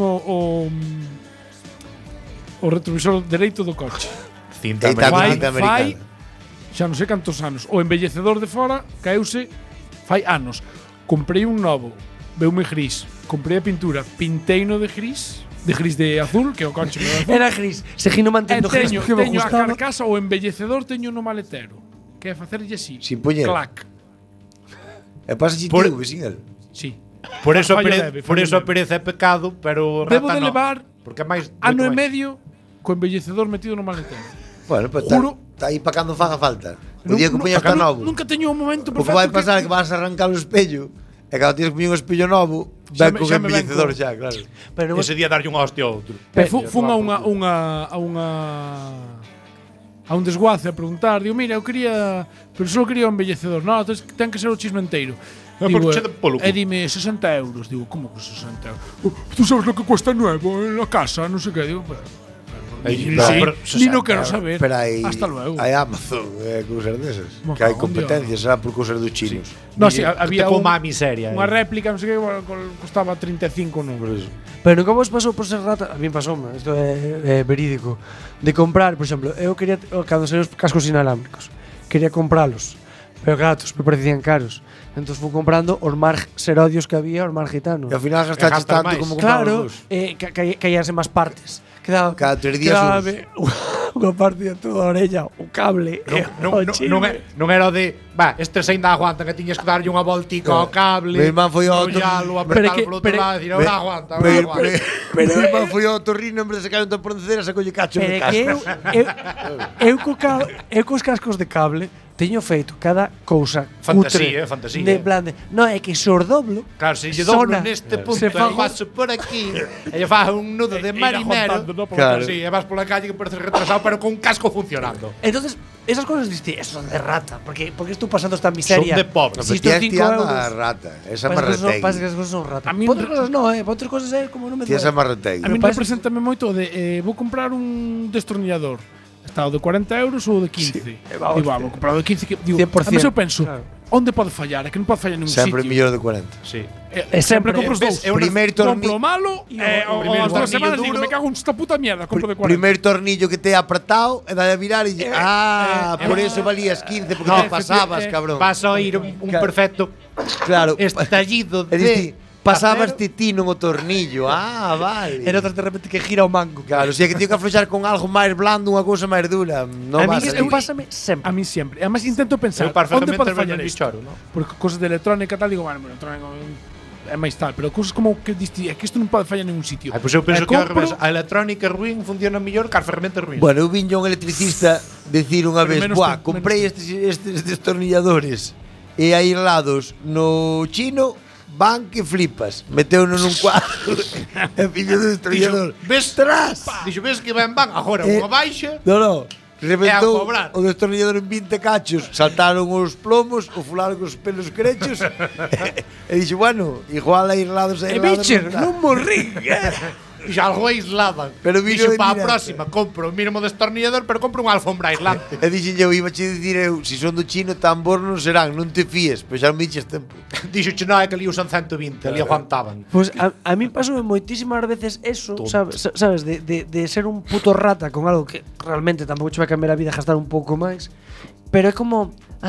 o retrovisor dereito do coche. Cinta Eita, americana. cinta americana. Xa non sei cantos anos. O embellecedor de fora caeuse fai anos, comprei un novo, veume gris, comprei a pintura, pinteino de gris de azul, que o coche me azul. Era gris, seguino mantendo gris teño, porque me teño a gustaba. carcasa, o envellecedor teño no maletero, que é facerlle así. Sin poñer. Clac. E pasa si Por- tío, sin el. Sí. Por eso, Fallo leve, por fallo eso a leve. pereza é pecado, pero Debo rata de no. levar Porque é máis ano e moito máis. medio co envellecedor metido no maletero. Bueno, pues Juro. está aí para cando faga falta. O día que poñas Nunca- tan novo. Nunca teño un momento Porque perfecto vai pasar que vas a arrancar o espello e cando tienes que poñer un espello novo, Xa ven me- con xa me ven embellecedor con- xa, claro. Pero non Ese día darlle unha hostia a outro. Fun a un desguace a preguntar, digo, mira, eu quería, pero só quería un embellecedor. No, entonces ten que ser o chisme enteiro. porque che de polo cu. dime 60 euros. Digo, como que 60 euros? Tú sabes lo que cuesta nuevo en la casa, no sé qué. Digo, pero Aí, ni, pero- ni no quero saber. Pero hai Hasta luego. Hai Amazon, cousas desas. Mo Que hai cago en competencias, será por cousas dos chinos. No, sí, había te coma a miseria. unha réplica, non sei que, costaba 35 Por números. eso. Pero nunca vos pasou por ser rata? A mí pasoume, isto é verídico. De comprar, por exemplo, eu quería cando saían os cascos inalámbricos, quería compralos, pero claro, me parecían caros. Entón fui comprando os mar serodios que había, os mar gitanos. E ao final gastaste gastas tanto máis. como comprabas Claro, os caíanse máis partes. Quedaba, Cada 3 días quedábame unha parte de toda a orella, o cable, Non, o non, chisme. non era o de, estes ainda aguantan, que tiñas que darlle unha voltica ao cable. Meu irmán foi ao enrollalo, Pero apertalo que- polo outro pero- lado e dicir, ahora aguanta, ahora Pero aguanta. meu irmán foi ao torrino en vez de sacar un torponcera, sacoulle cacho Pero de é que casco. eu cos cascos de cable teño feito cada cousa Fantasía, cutre, fantasía. de plan de, no, é que se os doblo, Claro, se lle doblo sona, neste punto, se e fago- paso por aquí, e lle faz un nudo de marinero. aguantando, no, Claro. Sí, e vas pola calle que pareces retrasado, pero con un casco funcionando. Entonces, esas cosas diste, eso son de rata, porque estou pasando esta miseria. Son de pobre. Si Pero estos ti 5 a euros. rata. Esa Pasa que son- marretegui. pasa que esas cosas son rata. A mí Para outras me- cosas no, para outras cosas é como non me Ti esa duele. marretegui. A mí parece- represéntame moito de vou comprar un destornillador. Está o de 40 euros ou o de 15. Digo, vou comprar o de 15 que digo, 100%. a mí eu penso, Claro. onde pode fallar? É que non pode fallar en un Sempre sitio. mellor de 40. Sí. Sempre compro os ves, dous. é unha- Primeiro Compro tornillo, o malo e o as primeiro dúas tornillo semanas digo, duro. me cago en esta puta mierda, compro de 40. primeiro tornillo que te apretado e dai a virar e por eso valías 15 porque te pasabas, cabrón. Vas a ir un perfecto Claro. estallido E diste, de pasabas acero. ti no tornillo. Vale. E notas de repente que gira o mango. Claro, si é que tío que afloxar con algo máis blando, unha cousa máis dura. Non A mí vas isto ali. pásame sempre. A mí sempre. Además intento pensar, Eu para onde ferramentas pode vendo fallar en isto? bichoro, ¿no? Porque cosas de electrónica tal, digo, bueno, electrónica é máis tal, pero cosas como que diste, é que isto non pode fallar en ningún sitio. Ai, pois eu penso E que ao compro- revés, a electrónica ruin funciona mellor que as ferramentas ruins. Bueno, eu viño un electricista decir unha Pero vez, menos buah, tú, comprei estes destornilladores e aislados no chino, van que flipas. Meteuno nun cuadro e fillo do destornillador. ves, Tras! Dixo, ves que ben van, agora unha baixa. No. Reventou cobrar. o destornillador en 20 cachos, saltaron os plomos, o fularon cos pelos crechos e dixo, bueno, igual aislados E aislados. bicher, tá. non morrí. Dixo, algo aislada. Pero vino Dixo, en para a directo. próxima, compro o mínimo destornillador, pero compro unha alfombra aislante. E dixen eu, iba che dicir eu, si son do chino tan bons non serán, non te fíes, pois xa non me diches tempo. Dixo, che, non, é que ali usan 120, ali aguantaban. Pues a mí pasoume moitísimas veces eso, sabes, de ser un puto rata con algo que realmente tampouco che vai cambiar a vida gastar un pouco máis, pero é como,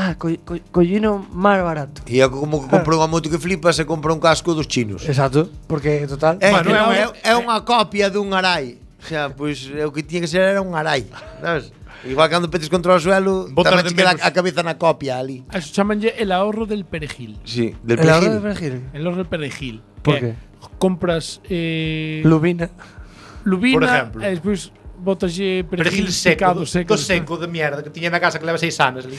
collino máis barato. E eu como que compro unha moto que flipas e compro un casco dos chinos. Exacto, porque total. Bueno, Bueno, é unha copia dun arai. O sea, pois o que tiña que ser era un arai, sabes? Igual cando petes contra o suelo, Botas tamén de te queda menos. a cabeza na copia ali. A eso chamanlle el ahorro del perejil. Sí, del El ahorro de perejil. perejil. El ahorro del perejil. Por Que qué? Compras Lubina. lubina Por exemplo. e despois botaslle Perejil perejil seco, picado do seco de mierda que tiña na casa que leva 6 anos ali.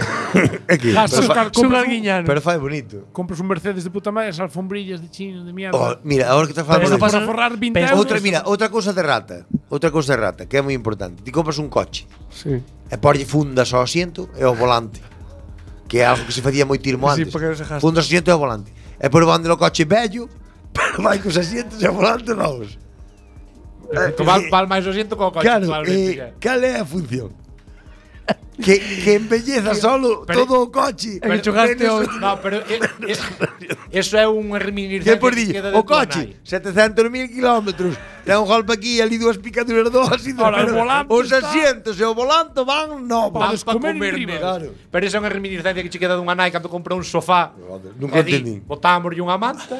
É que Gastas, pero, compras, Guiñano. pero fai bonito. compras un Mercedes de puta madre, as alfombrillas de chino de mierda. Oh, mira, agora que estás Pero falando eso pasa- para forrar 20 Pero euros. outra cousa de rata. Outra cousa de rata, que é moi importante. Ti compras un coche Sí. e porlle fundas ao asiento e ao volante. Que é algo que se facía moi tirmo Sí, antes. porque non se gasta. Fundas ao asiento e ao volante. E por van o coche vello, pero vai cos asientos e ao volante novos. Que val máis o asiento co coche, Claro, probablemente, cal é a función? que embelleza solo todo o coche. Que chocaste o... No, pero eso é unha reminiscencia Que por dille, o coche, 700.000 kilómetros, ten un golpe aquí e ali dúas picaduras do ácido. Ahora, o volante os está- asientos e o volante van novos. Van pa comer comer enriba. claro. Pero esa é unha reminiscencia que che queda dunha nai cando comprou un sofá. Nunca E di, entendí. botámoslle unha manta.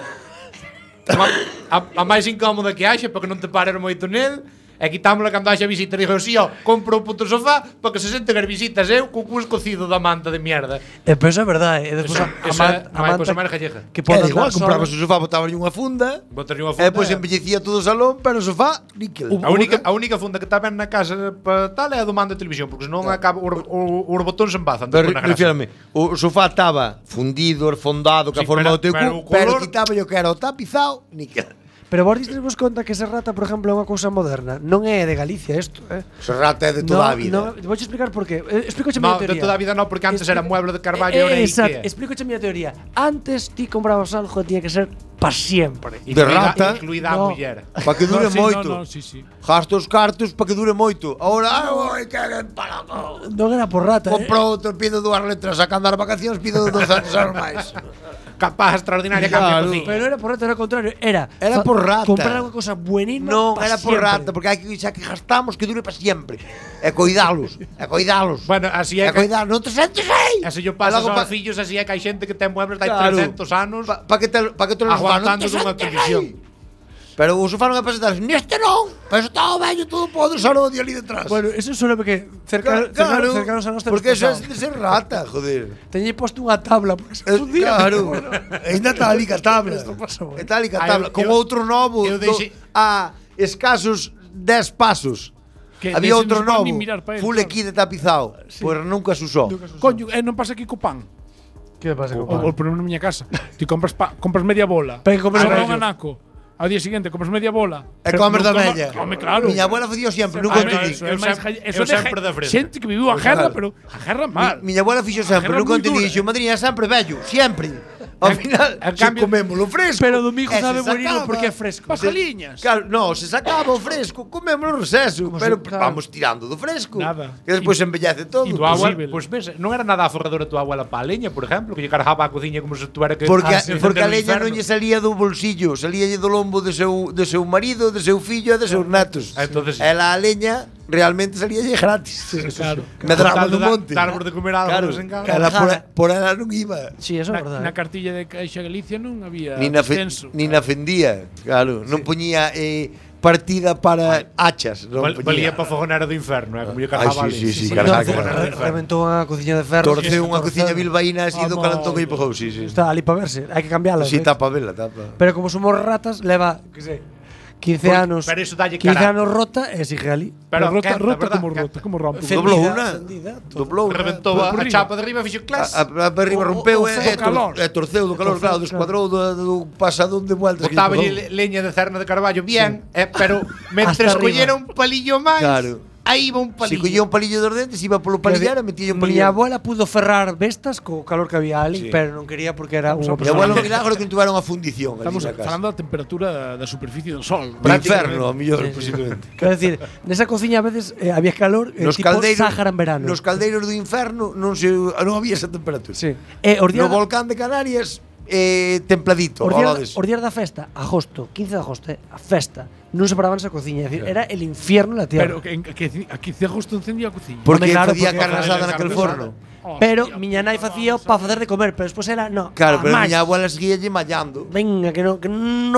A máis incómoda que haxe, porque non te pares moito nel. E quitámola cando haxe visita. Dixo, sí, compro un puto sofá para que se senten as visitas eu co cus cocido da manta de mierda. Pero eso é verdade. E despois Non hai cosa máis gallega. que Era podes igual, dar comprabas solo. o sofá, botabas unha funda, Botarlle unha e funda. depois embellecía todo o salón, pero o sofá, níquel. A única funda que está ben na casa para tal é a do mando de televisión, porque senón acaba os botóns se embazan. Pero despois na grasa. refírame, o sofá estaba fundido, refondado, que a Sí, forma pero- do teu pero o cu, pero color- quitaba yo que era o tapizado, níquel. Pero vos distes conta que Serrata, por exemplo, é unha cousa moderna. Non é de Galicia isto, Serrata é de toda a vida. Vou explicar por qué. Explícoche a No, miña de teoría. toda a vida no, porque antes era mueble de Carballo e ahora é Exacto, Ikea. explícoche a miña teoría. Antes ti comprabas algo que tiña que ser pa siempre. De rata. Incluída a No. muller. Para que dure Sí, moito. No, sí. Gasto os cartos para que dure moito. Ahora, ai, que para. Non era por rata, Compro outro, pido 2 letras, sacando as vacacións, pido 200 euros máis. Capaz extraordinaria Claro. cambio de cociña. Pero era por rata, era o contrario. Era por rata. comprar unha cousa buenina. Non, pa era por siempre. rata, porque hai que xa que gastamos que dure para sempre. E coidalos, e coidalos. Bueno, así é E que coidalos, non te sentes aí. así yo paso E logo aos fillos, así é que hai xente que ten muebles de Claro. 300 anos. Pa que te los Aguantando non te dunha sentes televisión. aí. Pero o sofá non é para sentarse. Neste non. Pero eso está o vello todo podre, só no ali detrás. Bueno, eso suele que cercanos a nós porque eso é de ser rata, joder. Teñei posto unha tabla porque se fundía. Claro. Ainda está ali ca tabla. Esto pasou, Está ali ca Ah, tabla. Con outro novo eu deixei- a escasos 10 pasos. Que Había dese outro non se novo, pode nin mirar pa el, full claro. aquí de tapizado. Pois nunca se usou. Coño, non pasa aquí co pan. Que pasa con O problema na miña casa. Ti compras media bola. Pero que comes Sobra vello. un anaco. Ao día seguinte compras media bola. E comes da Nunca mella. Home, claro. Miña abuela facía sempre, nunca Ah, entendí. eso é máis eu sempre da frente. xente que viviu a guerra, pero a guerra mal. Miña abuela fixo sempre, guerra nunca moi entendí. dura. Dixo, madriña, sempre vello, sempre. Ao final, en se cambio- comémolo fresco. Pero domingo e se sabe buenino sacaba- porque é fresco. Pasaliñas. Claro, no, se sacaba o fresco, comémolo receso, pero claro. vamos tirando do fresco. Nada. Que despois embellece todo. E Tu abuela, Posible. pois ves, non era nada aforradora tua abuela para a leña, por exemplo, que lle cargaba a cociña como se tuera que Porque, encender porque a o leña non inferno. lle salía do bolsillo, salíalle do lombo de seu marido, de seu fillo e de seus netos. Entonces- Ela a leña realmente salíalle gratis. Claro. Medraba Con tal do de monte. darvos de comer algo Claro, de vez en cando. ela por ela non iba. Sí, eso é Na verdade. cartilla de Caixa Galicia non había Ni descenso. na fendía, claro, non poñía partida para hachas, non Valía poñía. para fogonero do inferno, como lle Ai, cargaba a sí, leña. sí, No, cargaba. reventou unha cociña de ferro. Torceu unha cociña bilbaína así do Vamos. calentón que lle pegou, sí, sí. Está ali para verse, hai que cambiala. Sí, tapa vela, tapa. Pero como somos ratas, leva, que sei, 15 anos. pero eso dalle 15 cara. anos rota e sigue ali. Pero rota, quenta, rota verdad, como quenta. rota, como rompe. Fendida, Doblou unha. fendida, todo. Doblou unha. Reventou a por riba. chapa de arriba, fixo clas. A arriba rompeu o e calor. torceu do calor, claro, descuadrou do pasadón de vueltas. que lle Botaba pegou. leña de cerna de Carballo bien, pero mentre Hasta collera arriba. un palillo máis, Claro. aí iba un Si palillo. collía un palillo dos dentes, iba polo palillar e metía un palillo. Miña abuela pudo ferrar vestas co calor que había ali, Sí. pero non quería porque era unha Mi abuelo persona. un milagro que tuveron a fundición ali Estamos na casa. falando da temperatura da superficie do sol. Do inferno, a mellor, posiblemente. Quero decir, nesa cociña a veces había calor, tipo Sáhara en verano. Nos caldeiros do inferno non había esa temperatura. Sí. E os días No volcán de Canarias templadito, os ao días, lado deso. os días da festa, agosto, 15 de agosto, a festa, non separaban esa cociña, é dicir, era el infierno na tierra. Pero aquí se justo encendía a cociña. Porque Hombre, claro, facía porque- carne asada Carne naquel asada. forno. Pero miña nai facía para facer de comer, pero despois era no. Claro, pero máis. miña abuela seguía lle mallando. Venga, que no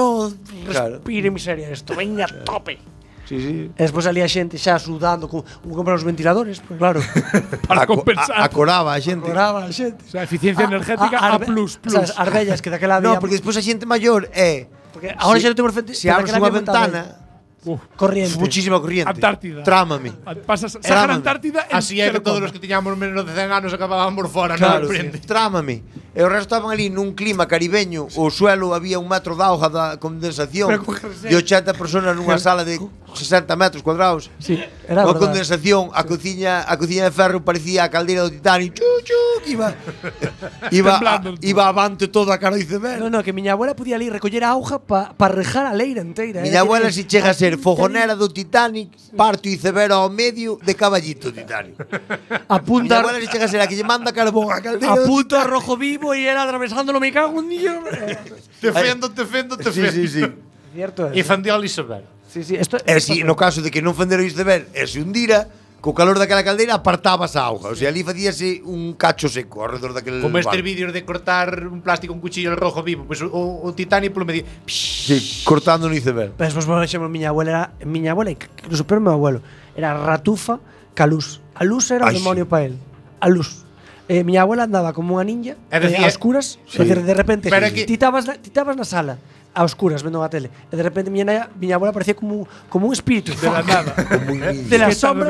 Claro. respire miseria isto, venga, tope. Sí, sí. E despois salía xente xa sudando, como comprar os ventiladores, pues claro. Para compensar. Acoraba a xente. Coraba a xente. O sea, eficiencia energética A++. Sabes, as vellas que daquela había. No, porque despois a xente maior porque agora xa non temos frente. Se abres unha ventana, corriente. muchísima corriente. Antártida. Trámame. Pasas Sahara Trámame. Antártida. Así é que todos os que tiñamos menos de 100 anos acabábamos fora, Claro, non prende. trámame. E o resto estaban ali nun clima caribeño, o suelo había 1 metro de auga da condensación Pero con jersey. e 80 personas nunha sala de 60 metros cuadrados. Sí, era Con verdade. condensación, a cociña de ferro parecía a caldeira do Titanic. iba avante toda a cara do iceberg. No, que miña abuela podía ali recoller a auga para rejar a leira inteira. Miña abuela si chega a ser fogonera do Titanic, parte o iceberg ao medio de caballito Titanic. Miña abuela si chega a ser a que lle manda carbón a caldeira. Apunta a rojo vivo e era atravesándolo, me cago en Dios. Te fendo. Sí. Cierto E fendía o iceberg. Sí, esto Si no caso de que non fendera o iceberg e se hundira, co calor daquela caldeira apartabas a auga. O sea, ali facíase un cacho seco alrededor daquel Como estes barco. vídeos de cortar un plástico con cuchillo al rojo vivo, pues o Titanic polo medio. Sí, cortando no iceberg. Pues por exemplo, miña abuela incluso pero meu abuelo, era ratufa ca luz. A luz era o demonio para él. A luz. Miña abuela andaba como unha ninja a oscuras, sí. de repente Pero titabas na sala a oscuras vendo a tele e de repente miña abuela parecía como un espíritu De la nada. de las sombras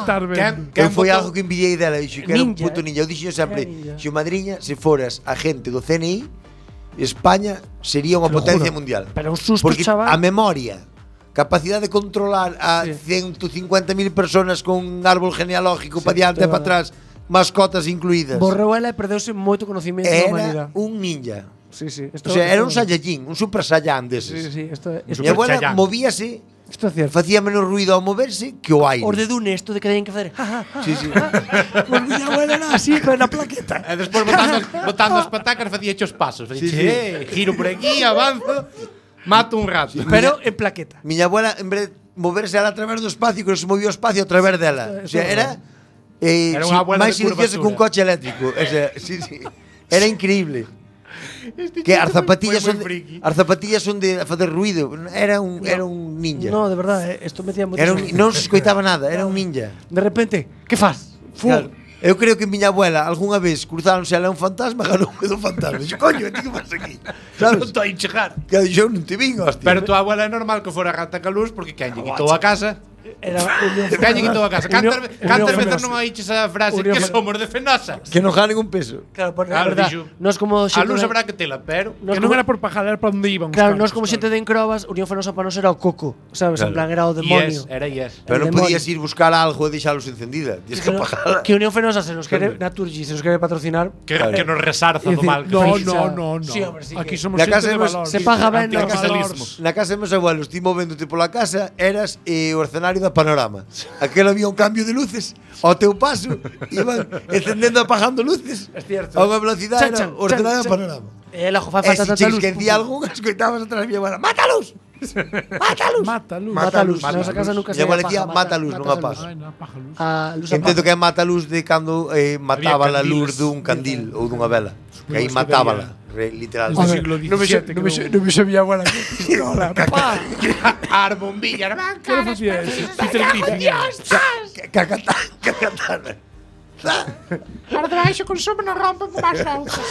Foi algo que envidiei dela, dixo que era un Ninja, puto ninja. Eu dixo sempre, ninja. xo madriña, se foras agente do CNI, España sería unha potencia mundial. Pero un susto, porque chaval. a memoria, capacidade de controlar a 150.000 personas con un árbol genealógico para diante e para atrás, mascotas incluídas. Borrou ela e perdeuse moito conocimiento da humanidade. Era un ninja. Sí. O sea, era un Saiyajin, un Super Saiyan deses. Sí, esto Mi abuela Saiyajin. movíase, é cierto. facía menos ruido ao moverse que o aire. Os de Dune, esto de que teñen que facer. Sí. Pues miña abuela era así, pero na plaqueta. E despois botando as patacas facía hechos pasos. Giro por aquí, avanzo, mato un rato. Pero en plaqueta. Miña abuela, en vez de moverse a través do espacio, que se movía o espacio a través dela. O sea, era Era unha abuela máis de silencioso que un curvatura. coche eléctrico. O sea, sí. Era increíble. Que as zapatillas son de facer ruido. Era un ninja. No, de verdade, isto me tía moito. Non se escoitaba nada, era un ninja. De repente, que faz? Claro. Eu creo que miña abuela algunha vez cruzáronse ela un fantasma, ganou do fantasma. Dixo, coño, ti que vas aquí? Non Sabes? estou a chegar. Que eu non te vin, hostia. Pero tua abuela é normal que fora gata calús porque quen lle quitou a casa. Era Quen lle quitou a casa. Cantas veces non oíches a frase Unión que Fenosa. somos de Fenosa? Que non gane un peso. Claro, por Claro, verdad. dixo. Nos como A luz habrá que tela, pero Nos Que non como- era por pajar, era para onde iban. Claro, nos como xente de Encrobas, Unión Fenosa para nos era o coco, sabes? En Claro. plan era o demonio. Era yes. Pero El non demonio. podías ir buscar algo e deixalos encendida. Tienes que apagarla. Que Unión Fenosa se nos quere Naturgy, se nos quere patrocinar. Que nos resarza do Decir, mal que No, fixo. no. Sí, hombre, sí Aquí que- somos Na xente casa de hemos- valor. se paga ben no Anticapitalismo. Na casa de meus abuelos, ti movéndote pola casa, eras o escenario da Panorama. Aquel había un cambio de luces ao teu paso, iban encendendo e apagando luces. Es cierto. A unha velocidade era o escenario da chan. Panorama. El ojo fa E falta se tanta che luz. esquecía algún, escoitabas atrás mi abuela, mátalos! Mátalos! Mata luz. Mata luz. Mata Na nosa casa nunca Mi se abuela decía mata luz, non esa apaga. Ai, non apaga luz. A luz Entendo apaga. que é mata luz de cando mataba a luz candiles. dun candil ou dunha vela. Que aí matábala, literal. Desde o siglo XVII. Non me sabía abuela que pistola. Ar bombilla, Que non facía eso? Peter Griffin. Cacatana. Para debaixo consume non rompe máis autos.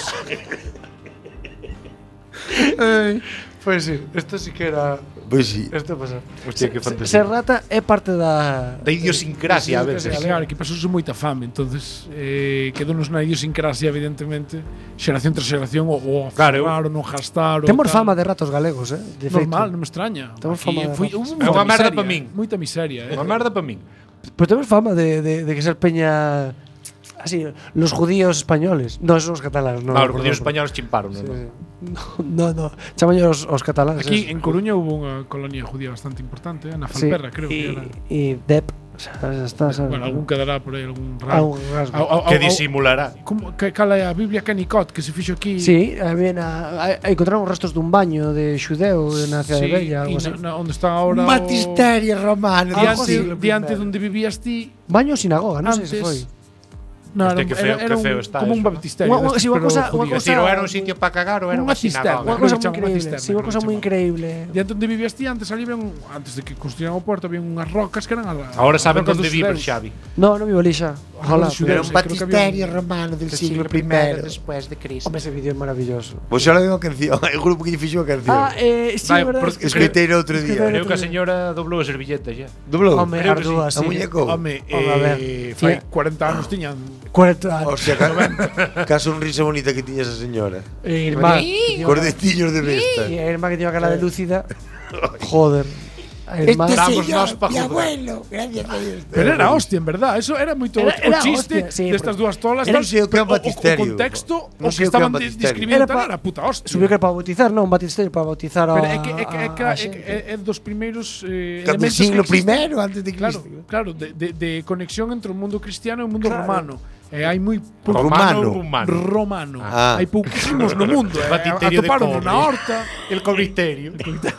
Pois sí, isto sí que era. Pois sí. Isto pasa. Hostia, que fantasía. Ser rata é parte da. Da idiosincrasia a veces. Claro, que pasouse moita fame, entonces quedounos na idiosincrasia, evidentemente, xeración tras xeración, o Claro, aferrar, o non gastar. Temos fama de ratos galegos, De feito. Normal, non me extraña. Temos fama de ratos. Hubo É unha merda miseria, pa min. Moita miseria, Unha merda para min. Pues temos fama de que ser peña. Así, los judíos españoles. No, son os catalanes. No, No, os judíos españoles chimparon, Sí, non? sí. No. Chamallos os catalanes. Aquí en Coruña hubo unha colonia judía bastante importante, na Falperra, creo que era. Y Depp. O sea, está, ¿sabes? Bueno, algún quedará por aí, algún raro. Algún rasgo. Que disimulará. Cala é a Biblia Kennicott que se fixo aquí. Sí, encontraron restos dun baño de xudeu na cidade Sí, bella, algo e así. onde está ahora Un batisterio romano. Algo así. diante onde vivías ti. Baño ou sinagoga, non sei se Antes- foi. No, Hostia, era, que feo- era que feo un, está como un eso, ¿no? baptisterio. Unha- destes, sí, unha pero cosa- unha judío. Es decir, ou era un sitio para cagar ou era Unha unha cisterna. Unha sinagoga. cosa Creo que moi chaman increíble. cisterna, Sí, unha creo cosa que moi chaman. increíble. Diante onde vivías ti antes ali había antes de que construyeran o puerto había unhas rocas que eran Ahora saben rocas onde dos vive xudeus. Xavi. No, non vivo ali xa. Ojalá. Dos xudeus, Era un creo que había batisterio romano del siglo I. después de Cristo. Home, ese vídeo é maravilloso. Pois xa digo a canción, o grupo que lle fixo a canción. Sí, Vai, verdad. porque Escoitei no outro día. Creo que a señora doblou a servilleta xa. Doblou? Home, creo que ardúa, A sí. muñeco. Home, Home, a ver. fai Tía. 40 anos tiñan 40 anos. O sea, ca sonrisa bonita que tiña esa señora. Irmán. Cordecillos de besta. E a irmá que tiña cara de lúcida. Joder. Damos nós pa mi juzgar. abuelo, gracias a Dios. Pero era hostia, en verdad. Eso era moito Era o chiste hostia, sí, destas dúas tolas. Non sei o que é un pero batisterio. O contexto, Non o sei o que é que un estaban batisterio. describindo Era pa- era puta hostia. Subiu que era para bautizar, non? Un batisterio para bautizar a Pero a xente. é dos primeiros Cando elementos siglo que existen. primero antes de Claro, Cristo. claro, de conexión entre o mundo cristiano e o mundo romano. Hai moi Romano. romano. Ah. Hai pouquísimos no mundo. Batiterio de Atoparon cobre. na horta. El cobristerio.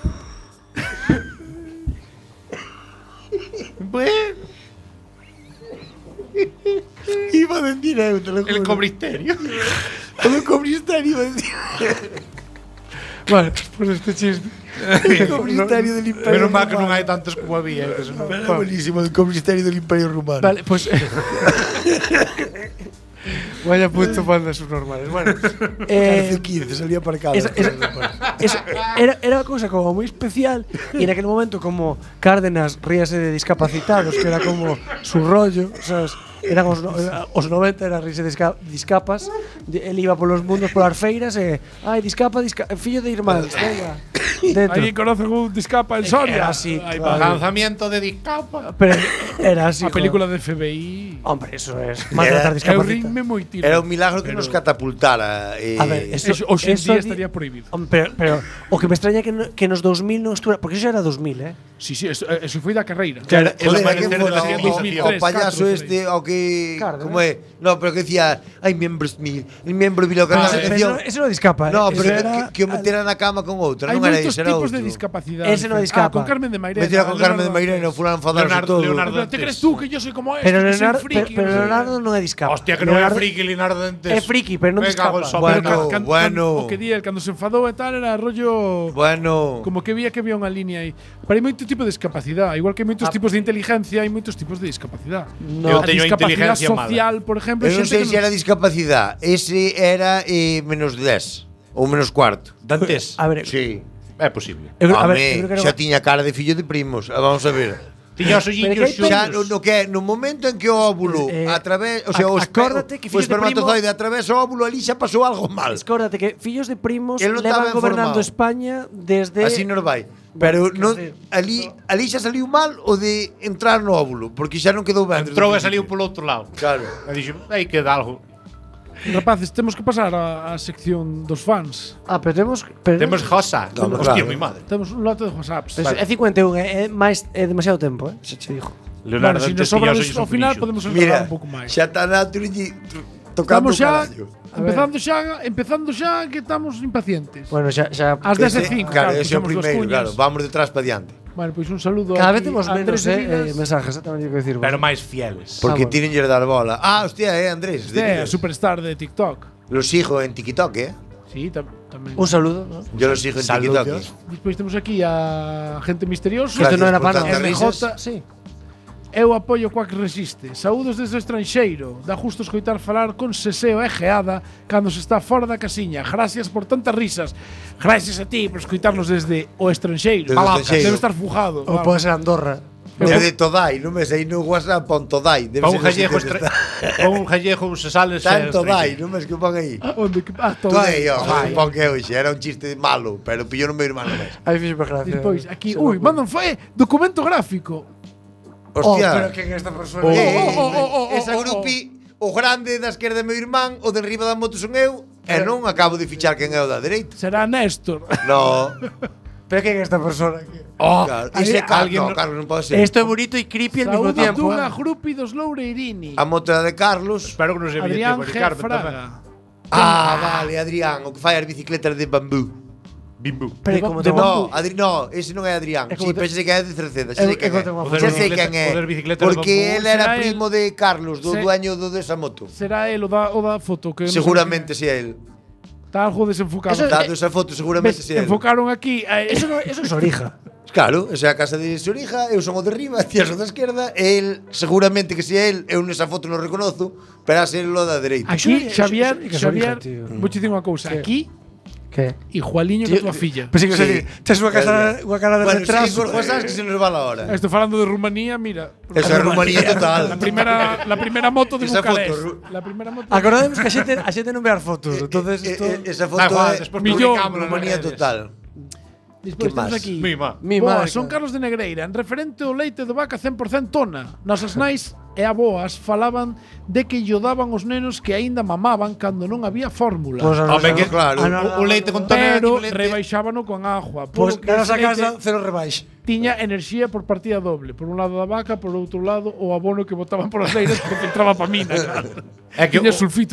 Iba a decir eu, te lo juro. El cobristerio. El cobristerio iba a decir. Vale, pues este chiste. El cobristerio del Imperio Menos mal que non Romano. hai tantos como había. Que senón- Era buenísimo, el cobristerio del Imperio Romano. Vale, pues. Vaya puto panda subnormales. Bueno, Cárcel 15, salía aparcado. era una cosa como muy especial y en aquel momento como Cárdenas ríase de discapacitados, que era como su rollo, ¿sabes? Eran os 90 era ríase de discapas, él iba por los mundos, por las feiras e discapa, fillo de irmáns, venga, dentro. Alguén conoce un discapa en Soria. Era así, Aí claro. va. Lanzamiento de discapa. Pero era así. A película de FBI. Hombre, eso es. Maltratar Eu discapacitados. rinme moitísimo. Era un milagro que nos catapultara. A ver, Eso hoxe en eso día di- estaría prohibido. Pero o que me extraña que nos 2000 non estuera, porque eso ya era 2000, Sí, eso foi da carreira. Claro, el joder, amanecer ¿a quién de la fue? civilización. O payaso 2003, este, o que. Cárdenas. ¿Cómo es? No, pero que decía, ay, miembros míos, el miembro vi lo que Pero canción. eso no discapa, No, eso pero era- que o metera na cama con outra, Hai non era moitos ese, era tipos outro. de discapacidade. Ese non discapa. Con Carmen de Mairena. Metera con Carmen de Mairena, fulano enfadarse todo. Leonardo ¿Te crees tú que yo soy como este? Pero que soy Leonardo, friki, pero no sé? Leonardo non é discapa. Hostia, que non era Leonardo- friki Leonardo Dentes. É friki, pero non Me cago en discapa. sopa. Bueno, bueno. O que día, cando se enfadou e tal, era rollo. Bueno, Como que había unha línea aí. Pero hai moito tipo de discapacidade. Igual que hai moitos tipos de inteligencia, hai moitos tipos de discapacidade. Eu A teño discapacidade inteligencia mala. social, por exemplo, eu non sei se era discapacidade. Ese era menos 10 ou menos cuarto. Dantes. A ver, Sí. É posible. a ver, Home, eu creo que xa tiña cara de fillo de primos. Vamos a ver. Tiña os olliños Pero que Xa xuntos. no momento en que o óvulo através, o sea, acórdate que o fillos de espermatozoide atravesa o óvulo, ali xa pasou algo mal. Escórdate que fillos de primos Él non levan estaba gobernando informado. España desde Así nos vai. Pero Quer non, decir, ali xa saliu mal o de entrar no óvulo, porque xa non quedou ben. desde Entrou o e saliu principio. polo outro lado. Claro. E dixo, aí queda algo. Rapaces, temos que pasar á sección dos fans. pero temos Temos Josa. Toma, Hostia, claro. moi madre. Temos un lote de WhatsApps. é 51, é demasiado tempo, xa che dixo. Bueno, se nos sobra tiña os ollos ao un final pelixo. podemos Mira, enredar un pouco máis. xa está na tocando o Estamos xa carallo. empezando xa que estamos impacientes. Bueno, xa Ás 10:05, Claro, ese é o puxemos dos primeiro, cuñas. claro. Vamos detrás para diante. Bueno, pois un saludo cada aquí vez temos a menos Andrés Vidas. mensajes, tamén teño que decir. Pero máis fieles. Porque bueno. tienen que dar bola. Ah, hostia, Andrés. Este é superstar de TikTok. Lo sigo en TikTok, Sí, tamén. Un saludo, ¿no? Yo lo sigo en Saludos. TikTok. Despois temos aquí a gente misteriosa. Isto non era por para tantas nada. risas. Sí. Eu apoio Quack Resiste. Saúdos desde o estranxeiro. Dá justo escoitar falar con seseo e geada cando se está fora da casiña. Gracias por tantas risas. Gracias a ti por escoitarnos desde o estranxeiro. Desde o Palabras, estranxeiro. debe estar fujado. Ou pode ser Andorra. Desde Todai, non me sei no WhatsApp pon Todai. Debe Pa un ser gallego así que estra... está. Pa un gallego se sales Está en Todai, non me es que pon aí. Onde que Today, Todai. pon que hoxe era un chiste malo, pero pillou no meu irmán máis. Aí fixo gracia. Despois aquí, mandan documento gráfico. Hostia. pero que esta persona. Esa grupi, o grande da esquerda é meu irmán, o de riba da moto son eu, e non acabo de fichar quen é o da dereita. Será Néstor. No. Pero que é esta persona? Claro, ese é Carlos, alguén no, Carlos non pode ser. Esto é bonito e creepy al mismo Saúdos tiempo. dunha grupi dos Loureirini. A moto era de Carlos. Espero que non se Adrián evidente, G. Carmen tamén. Fraga. Vale, Adrián, o que fai as bicicletas de bambú. Bimbu. Pero como De te No, no, ese non é Adrián. É como Sí, te- pensei que é de Cerceda. É- Xa sei quen é como é. te O Xa das sei quen bicicletas- o das é. bicicletas de Porque bambú. él era Será él. primo de Carlos, do Se- dueño desa moto. Será el o da foto que non sei Seguramente que- si é él. Está algo desenfocado. Eso- Dado esa foto, seguramente Ves, si é él. enfocaron aquí. Eso es orija. Claro, esa é a casa de Sorija, eu son o de riba, ti son da esquerda, e el, seguramente que si é el, eu nesa foto non reconozo, pero a ser o da dereita. Aquí, Eso- Xavier, eso- eso Xavier, orija, tío. vou che dicir unha cousa. Aquí, ¿Qué? igualiño que tua filla. Pues sí que Sí. tes unha cara de Bueno, retraso. sí, por cosas que se nos va la hora. Estou falando de Rumanía, mira. Esa é Rumanía total. La primera moto de Esa Bucarest. foto, La primera moto. Acordademos que a xente non ve as fotos. Entonces, esto Esa foto Da igual, é despois Millón. publicámoslo nas Rumanía redes. total. Despois Que temos máis? aquí. Mima. Boa, son Carlos de Negreira. En referente ao leite do vaca 100% tona. Nosas nais e aboas falaban de que llo daban os nenos que aínda mamaban cando non había fórmula. Pois a Home, nosa- que claro. o leite con tona pero equivalente. rebaixábano con agua. Pois Polo que na nosa ese leite casa cero rebaixa. tiña enerxía por partida doble. Por un lado da vaca, por outro lado o abono que botaban por as leiras que filtraba pa mina, claro. É que Tiña sulfitos,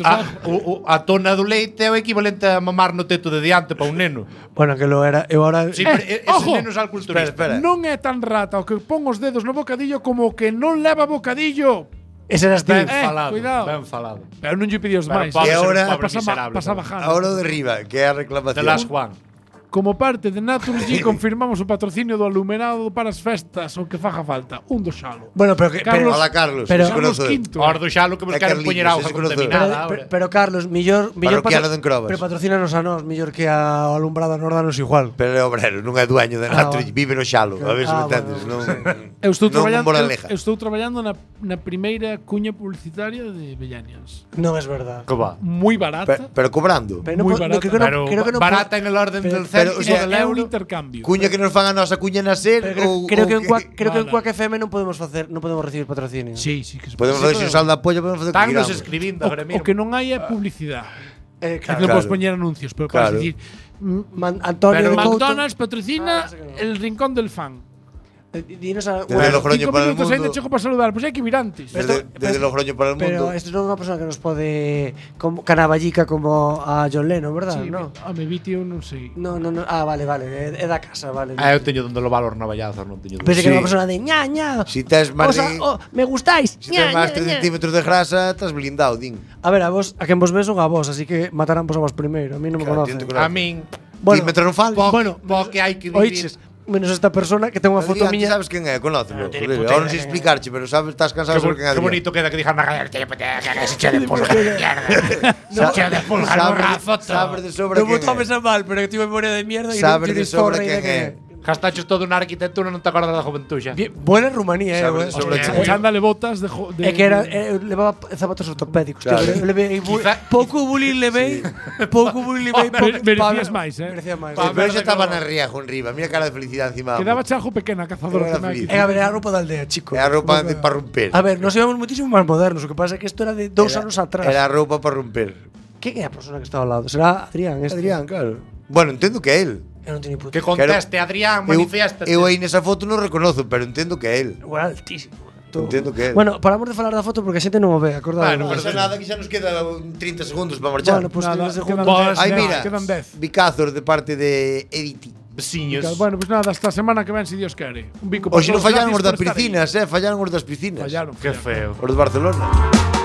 a tona do leite é o equivalente a mamar no teto de diante para un neno. Bueno, que lo era. Eu ahora Sí, pero esos ojo. nenos al culturista. Espera. Non é tan rata o que pon os dedos no bocadillo como o que non leva bocadillo. ese eras ti. Ben falado, cuidado. ben falado. Pero non lle pidi os Pero máis. pobre E ser un ahora- pobre miserable. Pasa bajando. Ahora o de riba, que é a De reclamación. las Juan. Como parte de Naturgy confirmamos o patrocinio do aluminado para as festas o que faja falta. Un do xalo. Bueno, pero que Carlos- Hola, Carlos. Pero- ese Carlos conozo. Quinto. Ahora do xalo que buscaron Carliños, poñer auga ese conozco. contaminada ahora. pero Carlos, millor Parroquiano de Encrobas. Pero patrocínanos a nós, millor que a alumbrada nos danos igual. Pero é obrero, non é dueño de Naturgy, vive no xalo. A ver se me Ah, entendes. bueno, Non, Eu estou non traballando, moraleja. eu estou traballando na primeira cuña publicitaria de Bellanians. Non es verdad. Que va. Moi barata. Pero cobrando. Pero Muy no, barata. creo que no, Pero creo que no barata en el orden pero- del pero, céntimo o sea, del é un euro. intercambio. Cuña que nos fan a nosa cuña nacer pero creo, ou creo que en que- Cuac, creo que en Vale. Cuac FM non podemos facer, non podemos recibir patrocinio. Sí, sí que se Podemos facer sin sal da polla, podemos facer o que Están nos queramos. escribindo O, agora o mismo. que non hai é publicidade. É que Claro. non podes Claro. poñer anuncios, pero Claro. podes dicir Antonio Pero de Couto. McDonald's patrocina Ah, ese que no. el rincón del fan. Dinos a, Desde Logroño 5 para el minutos ainda mundo. chego para saludar, pois hai que vir antes. Desde Logroño para el Pero mundo. esto non é unha persona que nos pode como canavallica como a John Lennon, verdad? Sí, no. me vi, tío, non sei. No, no, no. Ah, vale, vale. É da casa, vale. Ah, eu teño donde levar os navallazos, non teño Pensei que Sí. era unha persona de ña, ña. Si tes máis de, me gustáis. si tes máis 3 ña. centímetros de grasa, estás blindado, din. A ver, a vos, a quen vos ves son a vos, así que matarán vos a vos primeiro. A mí non me Claro, conocen. tío, A min, Bueno, Dímetro non fales. bueno, que hai que vivir. oiches, menos esta persona que ten unha foto Adrián, ti miña. sabes quen é, conócelo. Non teño puta Ahora non idea sei explicarche, pero sabes, estás cansado de saber quen é Que Adrián. bonito queda que dijan na galla, tío, que se che de pulgar, mierda. Che de pulgar, borra a foto. Sabes de sobra Non quen botomes é. a mal, pero que tivo memoria de mierda e Sabes non de tires sobra zorra quen idea é. que Gastaches todo na arquitectura, non te acordas da juventuxa. Buena Rumanía, Sabes de sobra O quen é. chándale botas de, É que era levaba zapatos ortopédicos, Claro. tío. Levei Quizá- pouco bullying levei, pouco bullying levei, merecías máis, Merecía máis. Pero xa estaba na Riajo en riba, mira a cara de felicidade encima. Quedaba chajo pequena, cazadora. Era tamén aquí. feliz. É a ver, a roupa da aldea, chico. É a roupa de para romper. A ver, nos íbamos muitísimo máis modernos, o que pasa é que isto era de 2 anos atrás. Era a roupa para romper. Que é a persona que está ao lado? Será Adrián, este? Adrián, claro. Bueno, entendo que é el. Eu non teño puta. Que conteste, Adrián, manifiéstate. Eu aí nesa foto non reconozo, pero entendo que é el. Igual altísimo. Entendo que é el. Bueno, paramos de falar da foto porque a xente non o ve, acordado. Bueno, Non pero pasa nada, que xa nos queda 30 segundos para marchar. Bueno, pues Nada, 30 segundos. quedan Ai, 10, mira, quedan 10. bicazos de parte de Editi. Veciños. Bueno, pues nada, hasta a semana que ven, si Dios quere. Un bico para Hoxe non todos, fallaron gracias os das por estar aí. piscinas, fallaron os das piscinas. Fallaron. Que feo. Os de Barcelona.